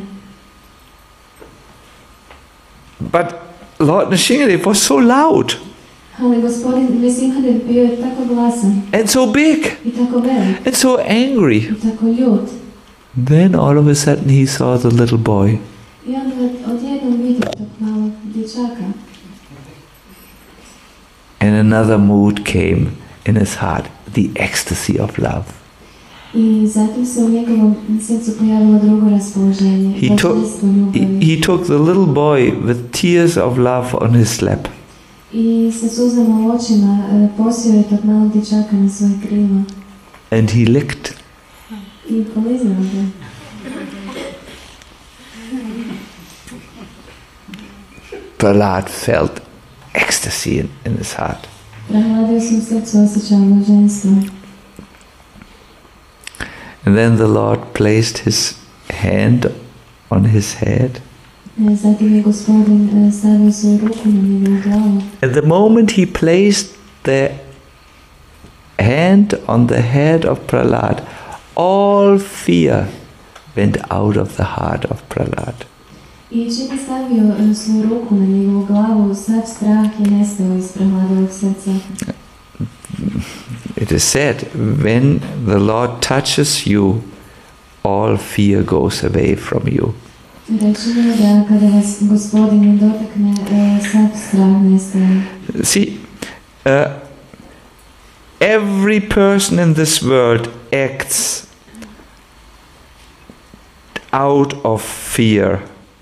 [SPEAKER 1] But Lord Nrsimhadev was so loud.
[SPEAKER 5] Ali Gospodin Nrsimhadev bio je tako glasan.
[SPEAKER 1] And so big.
[SPEAKER 5] I tako velik.
[SPEAKER 1] And so angry.
[SPEAKER 5] I tako ljut.
[SPEAKER 1] Then all of a sudden he saw the little boy.
[SPEAKER 5] I onda odjednom vidio tog malog dječaka.
[SPEAKER 1] And another mood came in his heart, the ecstasy of love.
[SPEAKER 5] I zatim se u njegovom srcu pojavilo drugo raspoloženje.
[SPEAKER 1] He took, he, he took the little boy with tears of love on his lap.
[SPEAKER 5] I sa suzama u očima posio je tog malog dječaka na svoje krilo.
[SPEAKER 1] And he licked.
[SPEAKER 5] I polizao ga.
[SPEAKER 1] Prahlad felt ecstasy in, in his heart.
[SPEAKER 5] Prahlad u svom srcu osjećao blaženstvo.
[SPEAKER 1] And then the Lord placed his hand on his head.
[SPEAKER 5] Zatim je Gospodin stavio svoju ruku na njegovu glavu.
[SPEAKER 1] At the moment he placed the hand on the head of Prahlad, all fear went out of the heart of Prahlad.
[SPEAKER 5] I čim je stavio svoju ruku na njegovu glavu, sav strah je nestao iz Prahladovog srca.
[SPEAKER 1] It is said, when the Lord touches you, all fear goes away from you.
[SPEAKER 5] Rečeno je da kada vas Gospodin dotakne, sav strah nestaje.
[SPEAKER 1] See, uh, every person in this world acts out of fear.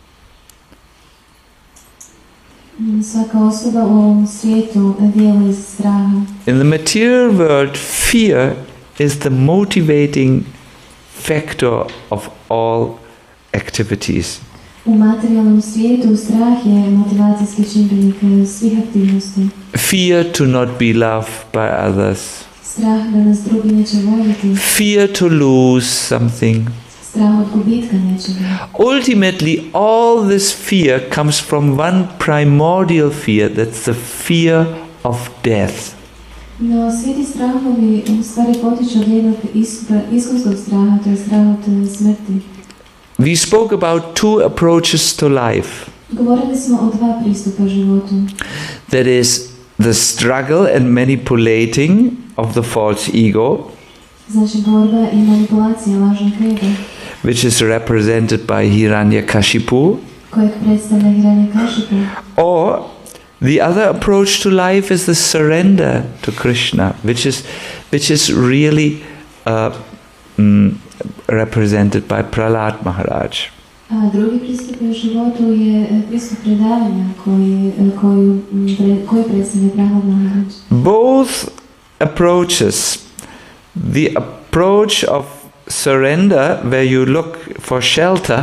[SPEAKER 5] Svaka osoba u ovom svijetu djeluje iz straha.
[SPEAKER 1] In the material world, fear is the motivating factor of all activities.
[SPEAKER 5] U materijalnom svijetu strah je motivacijski čimbenik svih aktivnosti.
[SPEAKER 1] Fear to not be loved by others.
[SPEAKER 5] Strah da nas drugi neće voljeti.
[SPEAKER 1] Fear to lose something.
[SPEAKER 5] Strah od gubitka nečega.
[SPEAKER 1] Ultimately, all this fear comes from one primordial fear, that's the fear of death.
[SPEAKER 5] No, svi ti strahovi u stvari potiču od jednog iskonskog straha, to je strah od smrti.
[SPEAKER 1] We spoke about two approaches to life.
[SPEAKER 5] Govorili smo o dva pristupa životu.
[SPEAKER 1] That is the struggle and manipulating of the false ego,
[SPEAKER 5] Znači borba i manipulacija lažnog ega,
[SPEAKER 1] which is represented by Hiranyakashipu,
[SPEAKER 5] kojeg predstavlja Hiranyakashipu.
[SPEAKER 1] or the other approach to life is the surrender to Krishna, which is which is really uh, mm, represented by Prahlad Maharaj.
[SPEAKER 5] A drugi pristup u životu je e, pristup predavanja koji, e, koju, m, pre, koji predstavlja Prahlad Maharaj.
[SPEAKER 1] Both approaches, the approach of surrender where you look for shelter,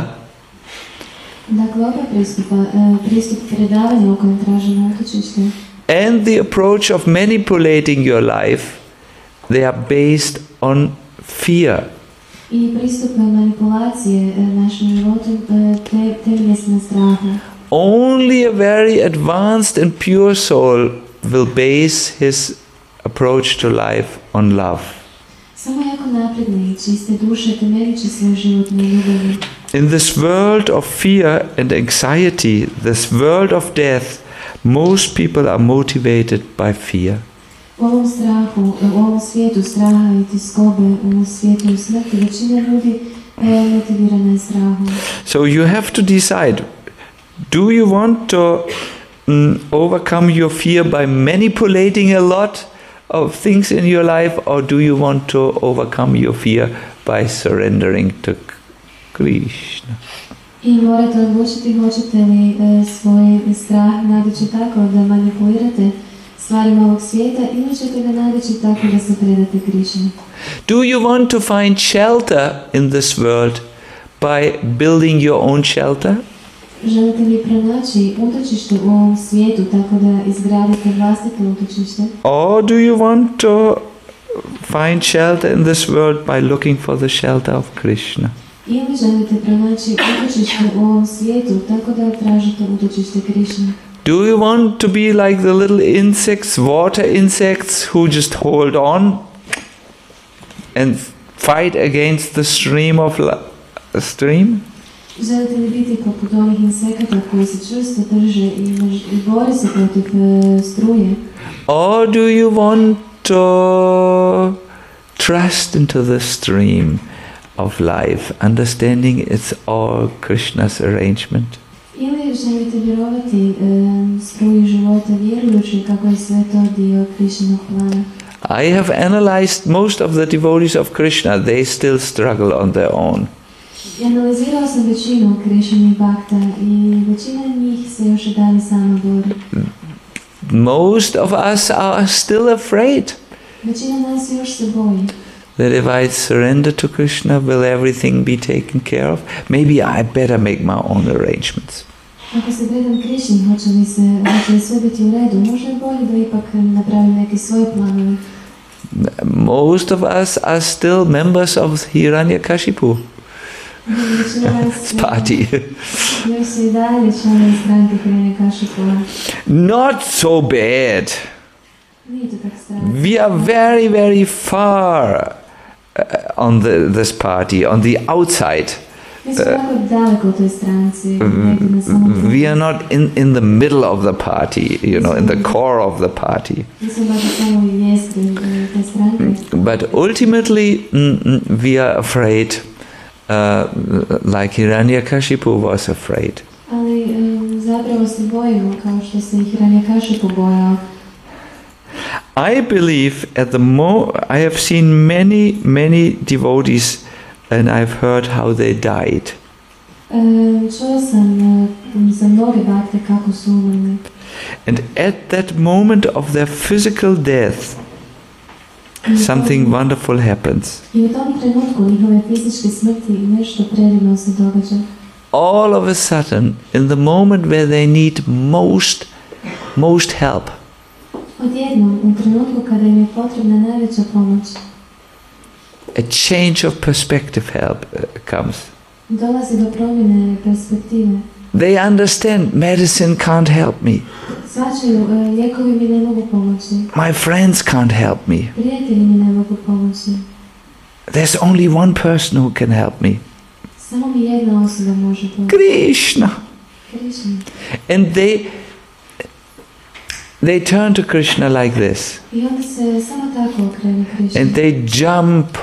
[SPEAKER 5] Dakle, oba pristupa, e, pristup predavanja u kojem tražimo utočište
[SPEAKER 1] and the approach of manipulating your life, they are based on fear.
[SPEAKER 5] i pristup manipulacije e, našim životom e, te, temelje se na strahu.
[SPEAKER 1] Only a very advanced and pure soul will base his approach to life on love.
[SPEAKER 5] Samo jako napredne i čiste duše temeljit će svoj život na ljubavi.
[SPEAKER 1] In this world of fear and anxiety, this world of death, most people are motivated by fear.
[SPEAKER 5] U ovom strahu, u ovom svijetu straha i tiskobe, u svijetu smrti, većina ljudi je motivirana je strahom.
[SPEAKER 1] So you have to decide, do you want to mm, overcome your fear by manipulating a lot of things in your life, or do you want to overcome your fear by surrendering to Krishna?
[SPEAKER 5] I morate odlučiti hoćete li e, svoj strah nadići tako da manipulirate stvarima ovog svijeta ili ćete ga nadići tako da se predate Krishni.
[SPEAKER 1] Do you want to find shelter in this world by building your own shelter?
[SPEAKER 5] Želite li pronaći utočište u ovom svijetu tako da izgradite vlastito utočište?
[SPEAKER 1] Or do you want to find shelter in this world by looking for the shelter of Krishna?
[SPEAKER 5] Ili želite pronaći utočište u ovom svijetu tako da tražite utočište Krishna?
[SPEAKER 1] Do you want to be like the little insects, water insects, who just hold on and fight against the stream of la- stream?
[SPEAKER 5] Želite li biti poput onih insekata koji se čvrsto drže i, i bore se protiv e, struje?
[SPEAKER 1] Or do you want to trust into the stream of life, understanding it's all Krishna's arrangement?
[SPEAKER 5] Ili želite vjerovati e, struji života vjerujući kako je sve to dio Krishnog plana?
[SPEAKER 1] I have analyzed most of the devotees of Krishna, they still struggle on their own.
[SPEAKER 5] I analizirao sam većinu Krishnih bakta i većina njih se još i dalje sama bori.
[SPEAKER 1] Most of us are still afraid
[SPEAKER 5] Većina nas još se boji.
[SPEAKER 1] that if I surrender to Krishna, will everything be taken care of? Maybe I better make my own arrangements.
[SPEAKER 5] Ako se predam Krishni, hoće li, se, hoće li sve biti u redu? Možda je bolje da ipak napravim neke svoje planove.
[SPEAKER 1] Most of us are still members of Hiranyakashipu party.
[SPEAKER 5] Još se i dalje članovi stranke Hiranyakashipua.
[SPEAKER 1] Not so bad.
[SPEAKER 5] Nije to tak strašno.
[SPEAKER 1] We are very, very far uh, on the, this party, on the outside.
[SPEAKER 5] Mi smo tako daleko u toj stranci. negdje na samom
[SPEAKER 1] We
[SPEAKER 5] vrhu.
[SPEAKER 1] are not in, in the middle of the party, you know, in the core of the party.
[SPEAKER 5] Mi smo baš u samoj jezgri e, te stranke.
[SPEAKER 1] But ultimately, mm, mm, we are afraid, uh, like Hiranyakashipu was afraid.
[SPEAKER 5] Ali e, zapravo se bojimo kao što se i Hiranyakashipu bojao.
[SPEAKER 1] I believe at the mo I have seen many, many devotees and I've heard how they died.
[SPEAKER 5] E, čuo sam e, za mnoge bakte kako su umrli.
[SPEAKER 1] And at that moment of their physical death,
[SPEAKER 5] I u tom-
[SPEAKER 1] something wonderful happens.
[SPEAKER 5] I u tom trenutku njihove fizičke smrti nešto predivno se događa.
[SPEAKER 1] All of a sudden, in the moment where they need most, most help,
[SPEAKER 5] Odjednom, u trenutku kada im je potrebna najveća pomoć,
[SPEAKER 1] a change of perspective help uh, comes.
[SPEAKER 5] dolazi do promjene perspektive.
[SPEAKER 1] They understand medicine can't help me.
[SPEAKER 5] Svačaju, e, lijekovi mi ne mogu pomoći.
[SPEAKER 1] My friends can't help me.
[SPEAKER 5] Prijatelji mi ne mogu pomoći.
[SPEAKER 1] There's only one person who can help me.
[SPEAKER 5] Samo mi jedna osoba može pomoći.
[SPEAKER 1] Krishna.
[SPEAKER 5] Krishna.
[SPEAKER 1] And they they turn to Krishna like this.
[SPEAKER 5] I onda se samo tako okrenu Krišni.
[SPEAKER 1] And they jump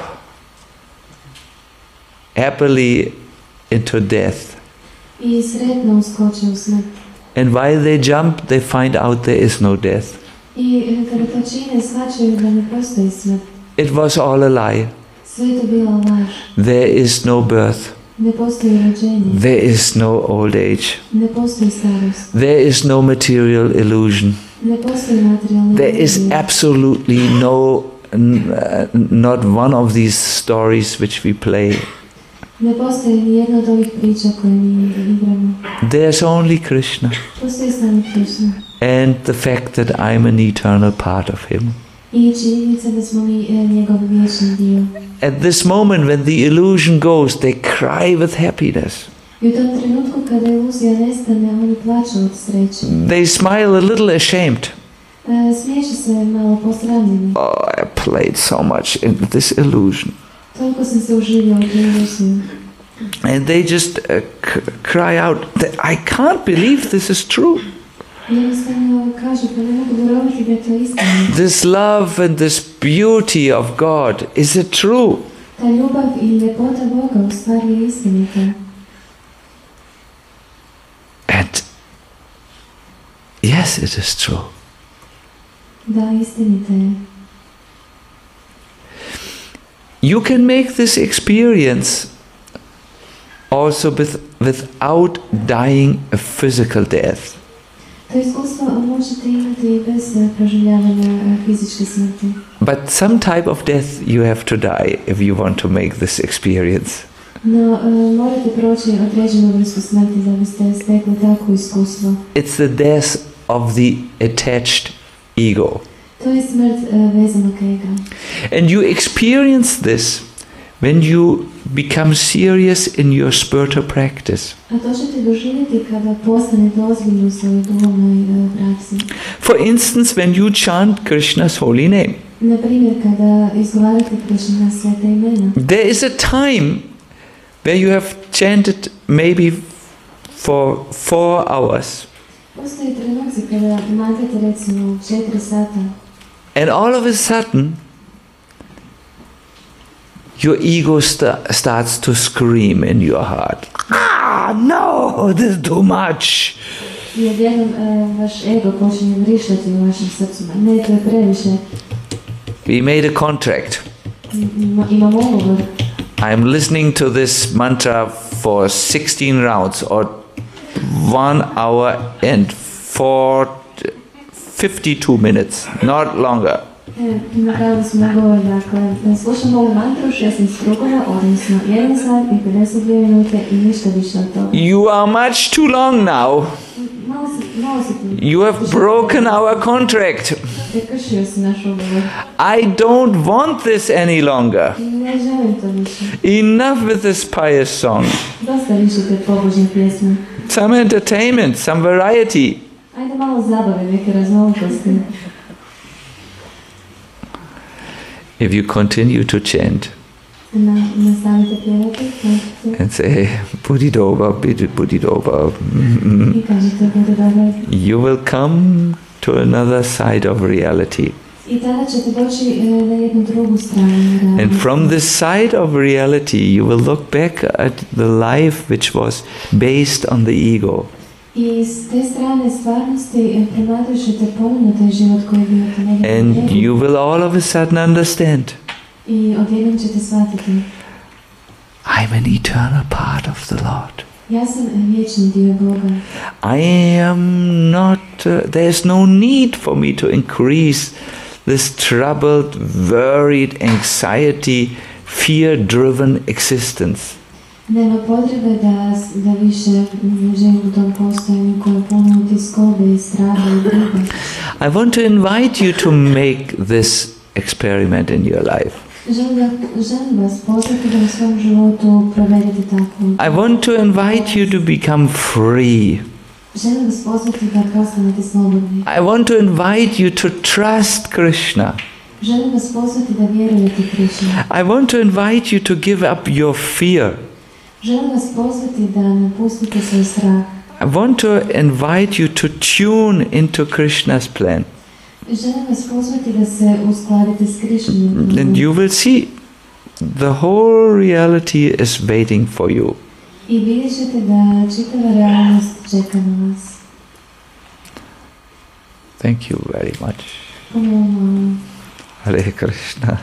[SPEAKER 1] happily into death.
[SPEAKER 5] I sretno uskoče u smrt.
[SPEAKER 1] And while they jump, they find out there is no death.
[SPEAKER 5] I kada to čine, shvaćaju da ne postoji smrt.
[SPEAKER 1] It was all a lie.
[SPEAKER 5] Sve je to bila laž.
[SPEAKER 1] There is no birth.
[SPEAKER 5] Ne postoji rođenje.
[SPEAKER 1] There is no old age.
[SPEAKER 5] Ne postoji starost.
[SPEAKER 1] There is no material illusion.
[SPEAKER 5] Ne postoji materijalna
[SPEAKER 1] There is
[SPEAKER 5] iluzija.
[SPEAKER 1] absolutely no, n- uh, not one of these stories which we play.
[SPEAKER 5] Ne postoji ni jedna od ovih priča koje mi igramo.
[SPEAKER 1] There's only Krishna.
[SPEAKER 5] Postoji samo Krišna.
[SPEAKER 1] And the fact that I'm an eternal part of Him.
[SPEAKER 5] I činjenica da smo mi e, njegov vječni dio.
[SPEAKER 1] At this moment when the illusion goes, they cry with happiness.
[SPEAKER 5] I u tom trenutku kada iluzija nestane, oni plaću od sreće.
[SPEAKER 1] They smile a little ashamed.
[SPEAKER 5] E, smiješe se malo posramljeni.
[SPEAKER 1] Oh, I played so much in this illusion.
[SPEAKER 5] Toliko sam se uživio u tu iluziju.
[SPEAKER 1] And they just uh, c- cry out, that I can't believe this is true.
[SPEAKER 5] I jednostavno kažu, pa ne mogu vjerovati da je to istina.
[SPEAKER 1] This love and this beauty of God, is it true?
[SPEAKER 5] Ta ljubav i ljepota Boga u stvari je istinita.
[SPEAKER 1] And yes, it is true.
[SPEAKER 5] Da, istinita je.
[SPEAKER 1] You can make this experience also with, without dying a physical death.
[SPEAKER 5] To iskustvo možete imati i bez e, proživljavanja e, fizičke smrti.
[SPEAKER 1] But some type of death you have to die if you want to make this experience.
[SPEAKER 5] No, e, morate proći određenu vrstu smrti da biste stekli takvo iskustvo.
[SPEAKER 1] It's the death of the attached ego.
[SPEAKER 5] To je smrt e, vezanog ega.
[SPEAKER 1] And you experience this when you become serious in your spiritual practice.
[SPEAKER 5] A to ćete doživjeti kada postanete ozbiljni u svojoj duhovnoj e, praksi.
[SPEAKER 1] For instance, when you chant Krishna's holy name,
[SPEAKER 5] Na primjer, kada izgovarate Krišnina sveta imena.
[SPEAKER 1] there is a time where you have chanted maybe for four hours.
[SPEAKER 5] Postoji trenuci kada matate recimo četiri sata
[SPEAKER 1] And all of a sudden, your ego sta- starts to scream in your heart. Ah, no, this is too much.
[SPEAKER 5] i odjednom e, vaš ego počinje vrištati u vašem srcu. Ne, to je previše.
[SPEAKER 1] We made a contract.
[SPEAKER 5] Ima- Imamo ugovor.
[SPEAKER 1] I'm listening to this mantra for sixteen rounds or one hour and for fifty-two minutes, not longer.
[SPEAKER 5] E, napravili smo ugovor, dakle, da slušamo ovu mantru šesnaest krugova, odnosno jedan sat i pedeset dvije minute i ništa više od toga.
[SPEAKER 1] You are much too long now.
[SPEAKER 5] Malo se, malo se tu.
[SPEAKER 1] You have broken our contract.
[SPEAKER 5] Prekršio si naš ugovor.
[SPEAKER 1] I don't want this any longer.
[SPEAKER 5] Ne želim to više.
[SPEAKER 1] Enough with this pious song.
[SPEAKER 5] Dosta više te pobožne pjesme.
[SPEAKER 1] Some entertainment, some variety.
[SPEAKER 5] Ajde malo zabave, neke raznolikosti.
[SPEAKER 1] If you continue to chant
[SPEAKER 5] Na, nastavite pjevati. nastavite.
[SPEAKER 1] and say Buddhidova, Buddhidova, mm,
[SPEAKER 5] I kažete bude dobro.
[SPEAKER 1] you will come to another side of reality.
[SPEAKER 5] I tada ćete doći e, na jednu drugu stranu. realnosti.
[SPEAKER 1] And from this side of reality, you will look back at the life which was based on the ego.
[SPEAKER 5] I s te strane stvarnosti e, promatrat ćete ponovno taj život koji je bio temeljen
[SPEAKER 1] And
[SPEAKER 5] na egu.
[SPEAKER 1] you will all of a sudden understand,
[SPEAKER 5] I odjednom ćete shvatiti.
[SPEAKER 1] I'm an eternal part of the Lord.
[SPEAKER 5] Ja sam e, vječni dio Boga.
[SPEAKER 1] I am not, uh, there's no need for me to increase this troubled, worried, anxiety, fear-driven existence.
[SPEAKER 5] Nema potrebe da, da više živim u tom postojanju koje je puno tiskobe i straha i briga.
[SPEAKER 1] I want to invite you to make this experiment in your life.
[SPEAKER 5] Želim, da, želim vas pozvati da u svom životu provedete takvu.
[SPEAKER 1] I want to invite you to become free.
[SPEAKER 5] Želim vas pozvati da postanete slobodni.
[SPEAKER 1] I want to invite you to trust Krishna.
[SPEAKER 5] Želim vas pozvati da vjerujete Krišnu.
[SPEAKER 1] I want to invite you to give up your fear.
[SPEAKER 5] Želim vas pozvati da napustite svoj strah.
[SPEAKER 1] I want to invite you to tune into Krishna's plan.
[SPEAKER 5] Želim vas pozvati da se uskladite s Krišninom.
[SPEAKER 1] And you will see the whole reality is waiting for you.
[SPEAKER 5] I vidjet ćete da čitava realnost čeka na vas.
[SPEAKER 1] Thank you very much.
[SPEAKER 5] Um,
[SPEAKER 1] Hare Krishna.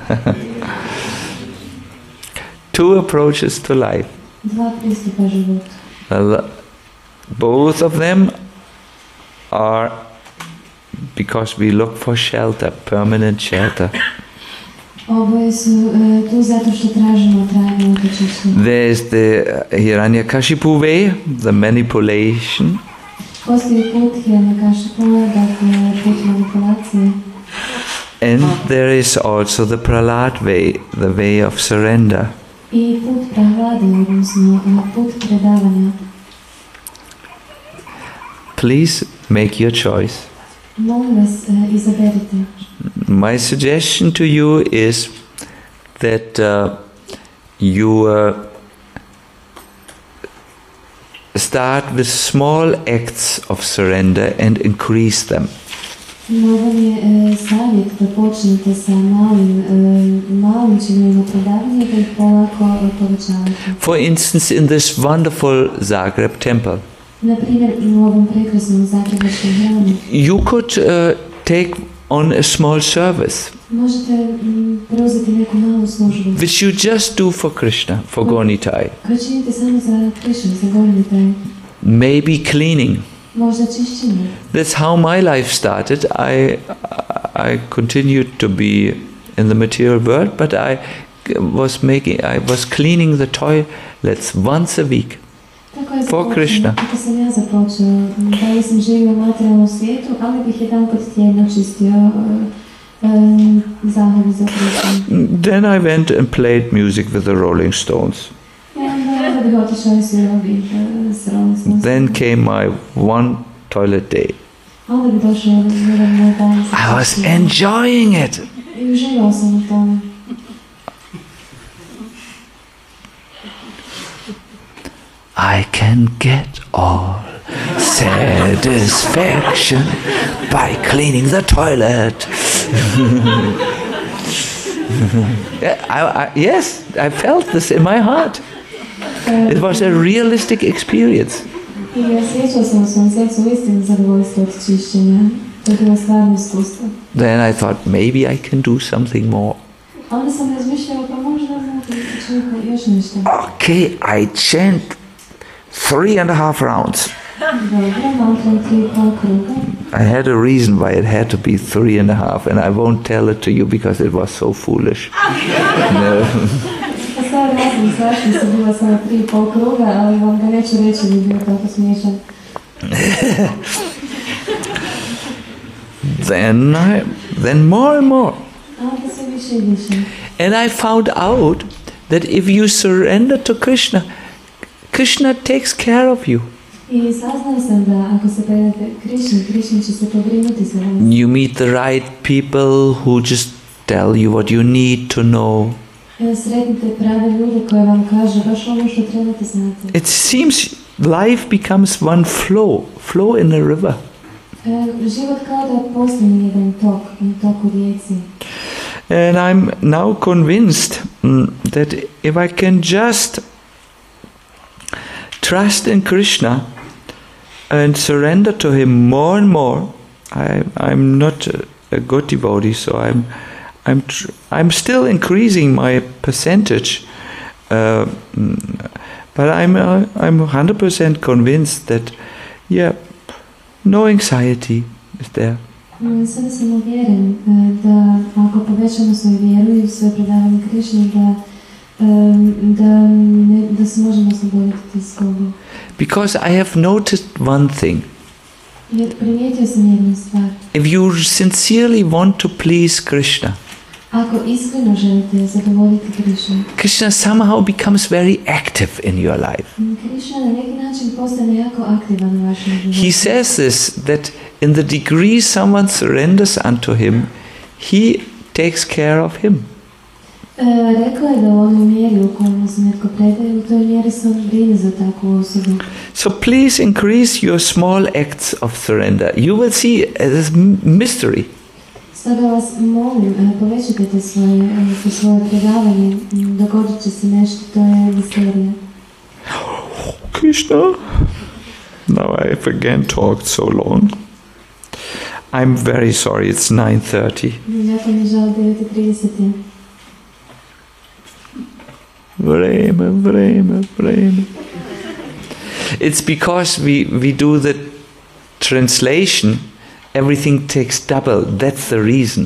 [SPEAKER 1] Two approaches to life.
[SPEAKER 5] Dva pristupa životu.
[SPEAKER 1] Well, both of them are because we look for shelter, permanent shelter.
[SPEAKER 5] Oboje su uh, tu zato što tražimo trajno utočište.
[SPEAKER 1] There's the Hiranyakashipu way, the manipulation.
[SPEAKER 5] Postoji put Hiranyakashipu, dakle put manipulacije.
[SPEAKER 1] And there is also the Prahlad way, the way of surrender.
[SPEAKER 5] I put Prahlade, odnosno put predavanja.
[SPEAKER 1] Please make your choice.
[SPEAKER 5] Molim vas, uh, izaberite.
[SPEAKER 1] My suggestion to you is that uh, you uh, start with small acts of surrender and increase them.
[SPEAKER 5] Moj je e, savjet da počnete sa malim, e, malim činovima predavanja da ih polako e, povećavate.
[SPEAKER 1] For instance, in this wonderful Zagreb temple,
[SPEAKER 5] Na primjer, u ovom prekrasnom zagrebačkom hramu
[SPEAKER 1] you could uh, take on a small service,
[SPEAKER 5] možete m, preuzeti neku malu službu
[SPEAKER 1] which you just do for Krishna, for Gornitai.
[SPEAKER 5] koju činite samo za Krišnu, za Gornitai.
[SPEAKER 1] Maybe cleaning.
[SPEAKER 5] Možda čišćenje.
[SPEAKER 1] That's how my life started. I I continued to be in the material world, but I was making, I was cleaning the toilets once a week.
[SPEAKER 5] Tako je
[SPEAKER 1] For Krishna.
[SPEAKER 5] Tako sam ja započeo. Da sam živio u materijalnom svijetu, ali bih jedan put tjedno čistio uh, um, zahvalju za Krišnu.
[SPEAKER 1] Then I went and played music with the Rolling Stones.
[SPEAKER 5] Onda bih otišao i svirao bih uh, s Rolling Stones.
[SPEAKER 1] Then came my one toilet day.
[SPEAKER 5] Onda bi došao jedan moj dan.
[SPEAKER 1] I was enjoying it.
[SPEAKER 5] I uživao sam u tome.
[SPEAKER 1] I can get all satisfaction by cleaning the toilet. Yeah, I, I, yes, I felt this in my heart. It was a realistic experience.
[SPEAKER 5] I ja sjećao sam u svom srcu uistinu zadovoljstvo od čišćenja. To je bilo stvarno iskustvo.
[SPEAKER 1] Then I thought maybe I can do something more.
[SPEAKER 5] Onda sam razmišljala pa možda mogu učiniti još nešto.
[SPEAKER 1] Okay, I chant three and a half rounds.
[SPEAKER 5] Dobro, mantram tri i pol kruga.
[SPEAKER 1] I had a reason why it had to be three and a half, and I won't tell it to you because it was so foolish. No.
[SPEAKER 5] Pa sad razum zašto su bila samo tri i pol kruga, ali vam ga neću reći da je bio tako smiješan.
[SPEAKER 1] Then I, then more and more.
[SPEAKER 5] A onda sve više i više.
[SPEAKER 1] And I found out that if you surrender to Krishna, Krishna takes care of you.
[SPEAKER 5] I saznao sam da ako se predate Krišni, Krišni će se pobrinuti za vas.
[SPEAKER 1] You meet the right people who just tell you what you need to know.
[SPEAKER 5] Sretnite prave ljude koje vam kaže baš ono što trebate znati.
[SPEAKER 1] It seems life becomes one flow, flow in a river.
[SPEAKER 5] E, život kao da postane jedan tok, un tok u rijeci.
[SPEAKER 1] And I'm now convinced mm, that if I can just trust in Krishna and surrender to him more and more, I, I'm not a, a good devotee, so I'm I'm tr- I'm still increasing my percentage, uh, but I'm uh, I'm one hundred percent convinced that, yeah, no anxiety is there.
[SPEAKER 5] Sada sam uvjeren da ako povećamo svoju vjeru i svoje predavanje Krišni, da, da, ne, da se možemo osloboditi skogu.
[SPEAKER 1] Because I have noticed one thing.
[SPEAKER 5] Jer primijetio sam jednu stvar.
[SPEAKER 1] If you sincerely want to please Krishna,
[SPEAKER 5] ako iskreno želite zadovoljiti Krišnu,
[SPEAKER 1] Krishna somehow becomes very active in your life.
[SPEAKER 5] Krišna na neki način postane jako aktivan u vašem životu.
[SPEAKER 1] He says this, that in the degree someone surrenders unto him, he takes care of him.
[SPEAKER 5] E, rekla je da u onoj mjeri u kojoj se netko predaje, u toj mjeri se on brine za takvu osobu.
[SPEAKER 1] So please increase your small acts of surrender. You will see this mystery.
[SPEAKER 5] Stoga vas molim, e, povećajte te svoje, e, svoje predavanje, dogodit će se nešto, to je misterija.
[SPEAKER 1] Krishna, now I have again talked so long. I'm very sorry, it's nine thirty.
[SPEAKER 5] Jako mi žal, devet i trideset je.
[SPEAKER 1] Vreme, vreme, vreme. It's because we, we do the translation, everything takes double. That's the reason.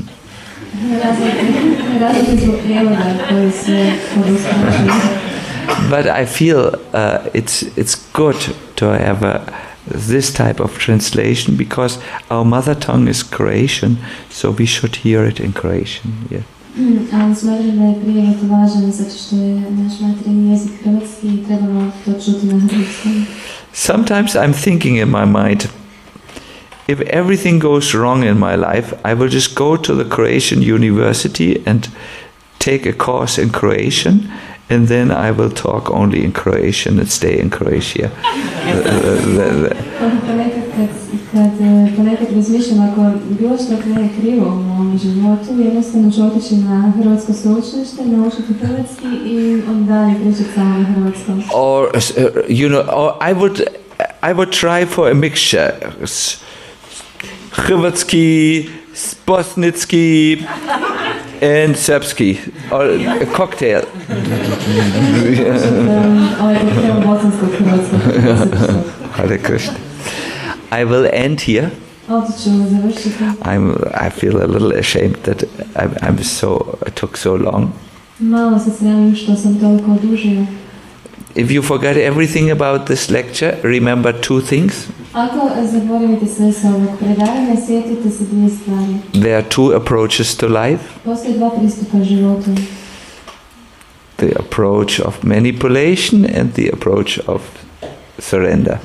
[SPEAKER 1] But I feel uh, it's it's good to have a, this type of translation because our mother tongue is Croatian, so we should hear it in Croatian. Yeah.
[SPEAKER 5] Ali smatram da je prijevod važan zato što je naš materijni jezik hrvatski i trebamo to čuti na hrvatskom.
[SPEAKER 1] Sometimes I'm thinking in my mind, if everything goes wrong in my life, I will just go to the Croatian university and take a course in Croatian, and then I will talk only in Croatian and stay in Croatia.
[SPEAKER 5] Ponekad kad, kad ponekad razmišljam ako bilo što krene krivo u mom životu, jednostavno ću otići na hrvatsko sveučilište, naučiti hrvatski i onda dalje pričati samo na hrvatskom.
[SPEAKER 1] Or uh, you know, or I would I would try for a mixture. Hrvatski, bosnitski, and Srpski, or a cocktail. Hare Krishna. I will end here. I'm. I feel a little ashamed that I'm, I'm so. It took so long. If you forget everything about this lecture, remember two things. There are two approaches to life. The approach of manipulation and the approach of surrender.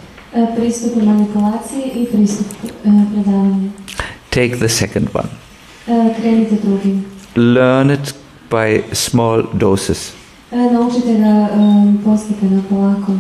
[SPEAKER 1] Take the second one. Learn it by small doses.
[SPEAKER 5] Naučite ga um, postepeno, polako.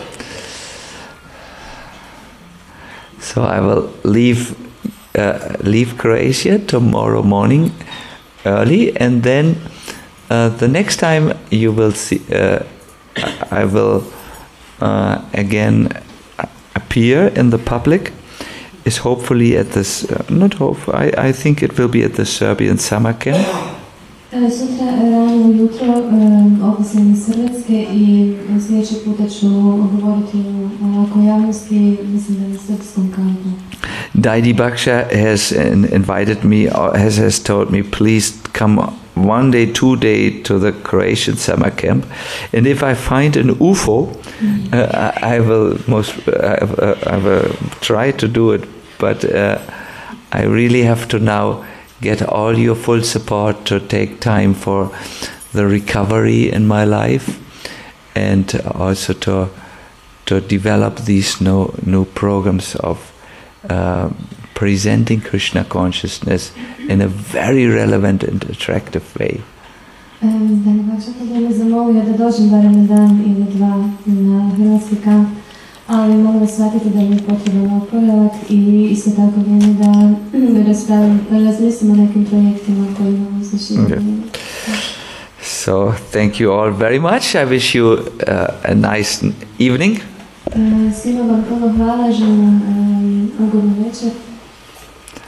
[SPEAKER 1] So I will leave uh, leave Croatia tomorrow morning early, and then uh, the next time you will see, uh, I will uh, again appear in the public. Is hopefully at this uh, not hope. I I think it will be at the Serbian summer camp.
[SPEAKER 5] Sutra rano ujutro ovdje sam iz Hrvatske i sljedeći puta ću govoriti o javnosti, mislim da na srpskom kampu.
[SPEAKER 1] Daidi Baksha has invited me, or has, has told me, please come one day, two day to the Croatian summer camp, and if I find an U F O, mm-hmm. uh, I, I will most, I, uh, I will try to do it, but uh, I really have to now get all your full support to take time for the recovery in my life, and also to to develop these new new programs of uh, presenting Krishna consciousness in a very relevant and attractive way.
[SPEAKER 5] Dani Bakša da me zamolio da dođem barem dan ili dva na hrvatski kamp, ali mogu da shvatite da mi je potreban oporavak i isto tako vrijeme da razmislim o nekim projektima koji imamo za širenje.
[SPEAKER 1] So, thank you all very much. I wish you uh, a nice evening.
[SPEAKER 5] Svima vam puno hvala, želim vam ugodnu večer.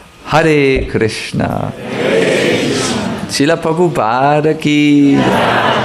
[SPEAKER 1] Hare Krishna. Srila Prabhupada ki.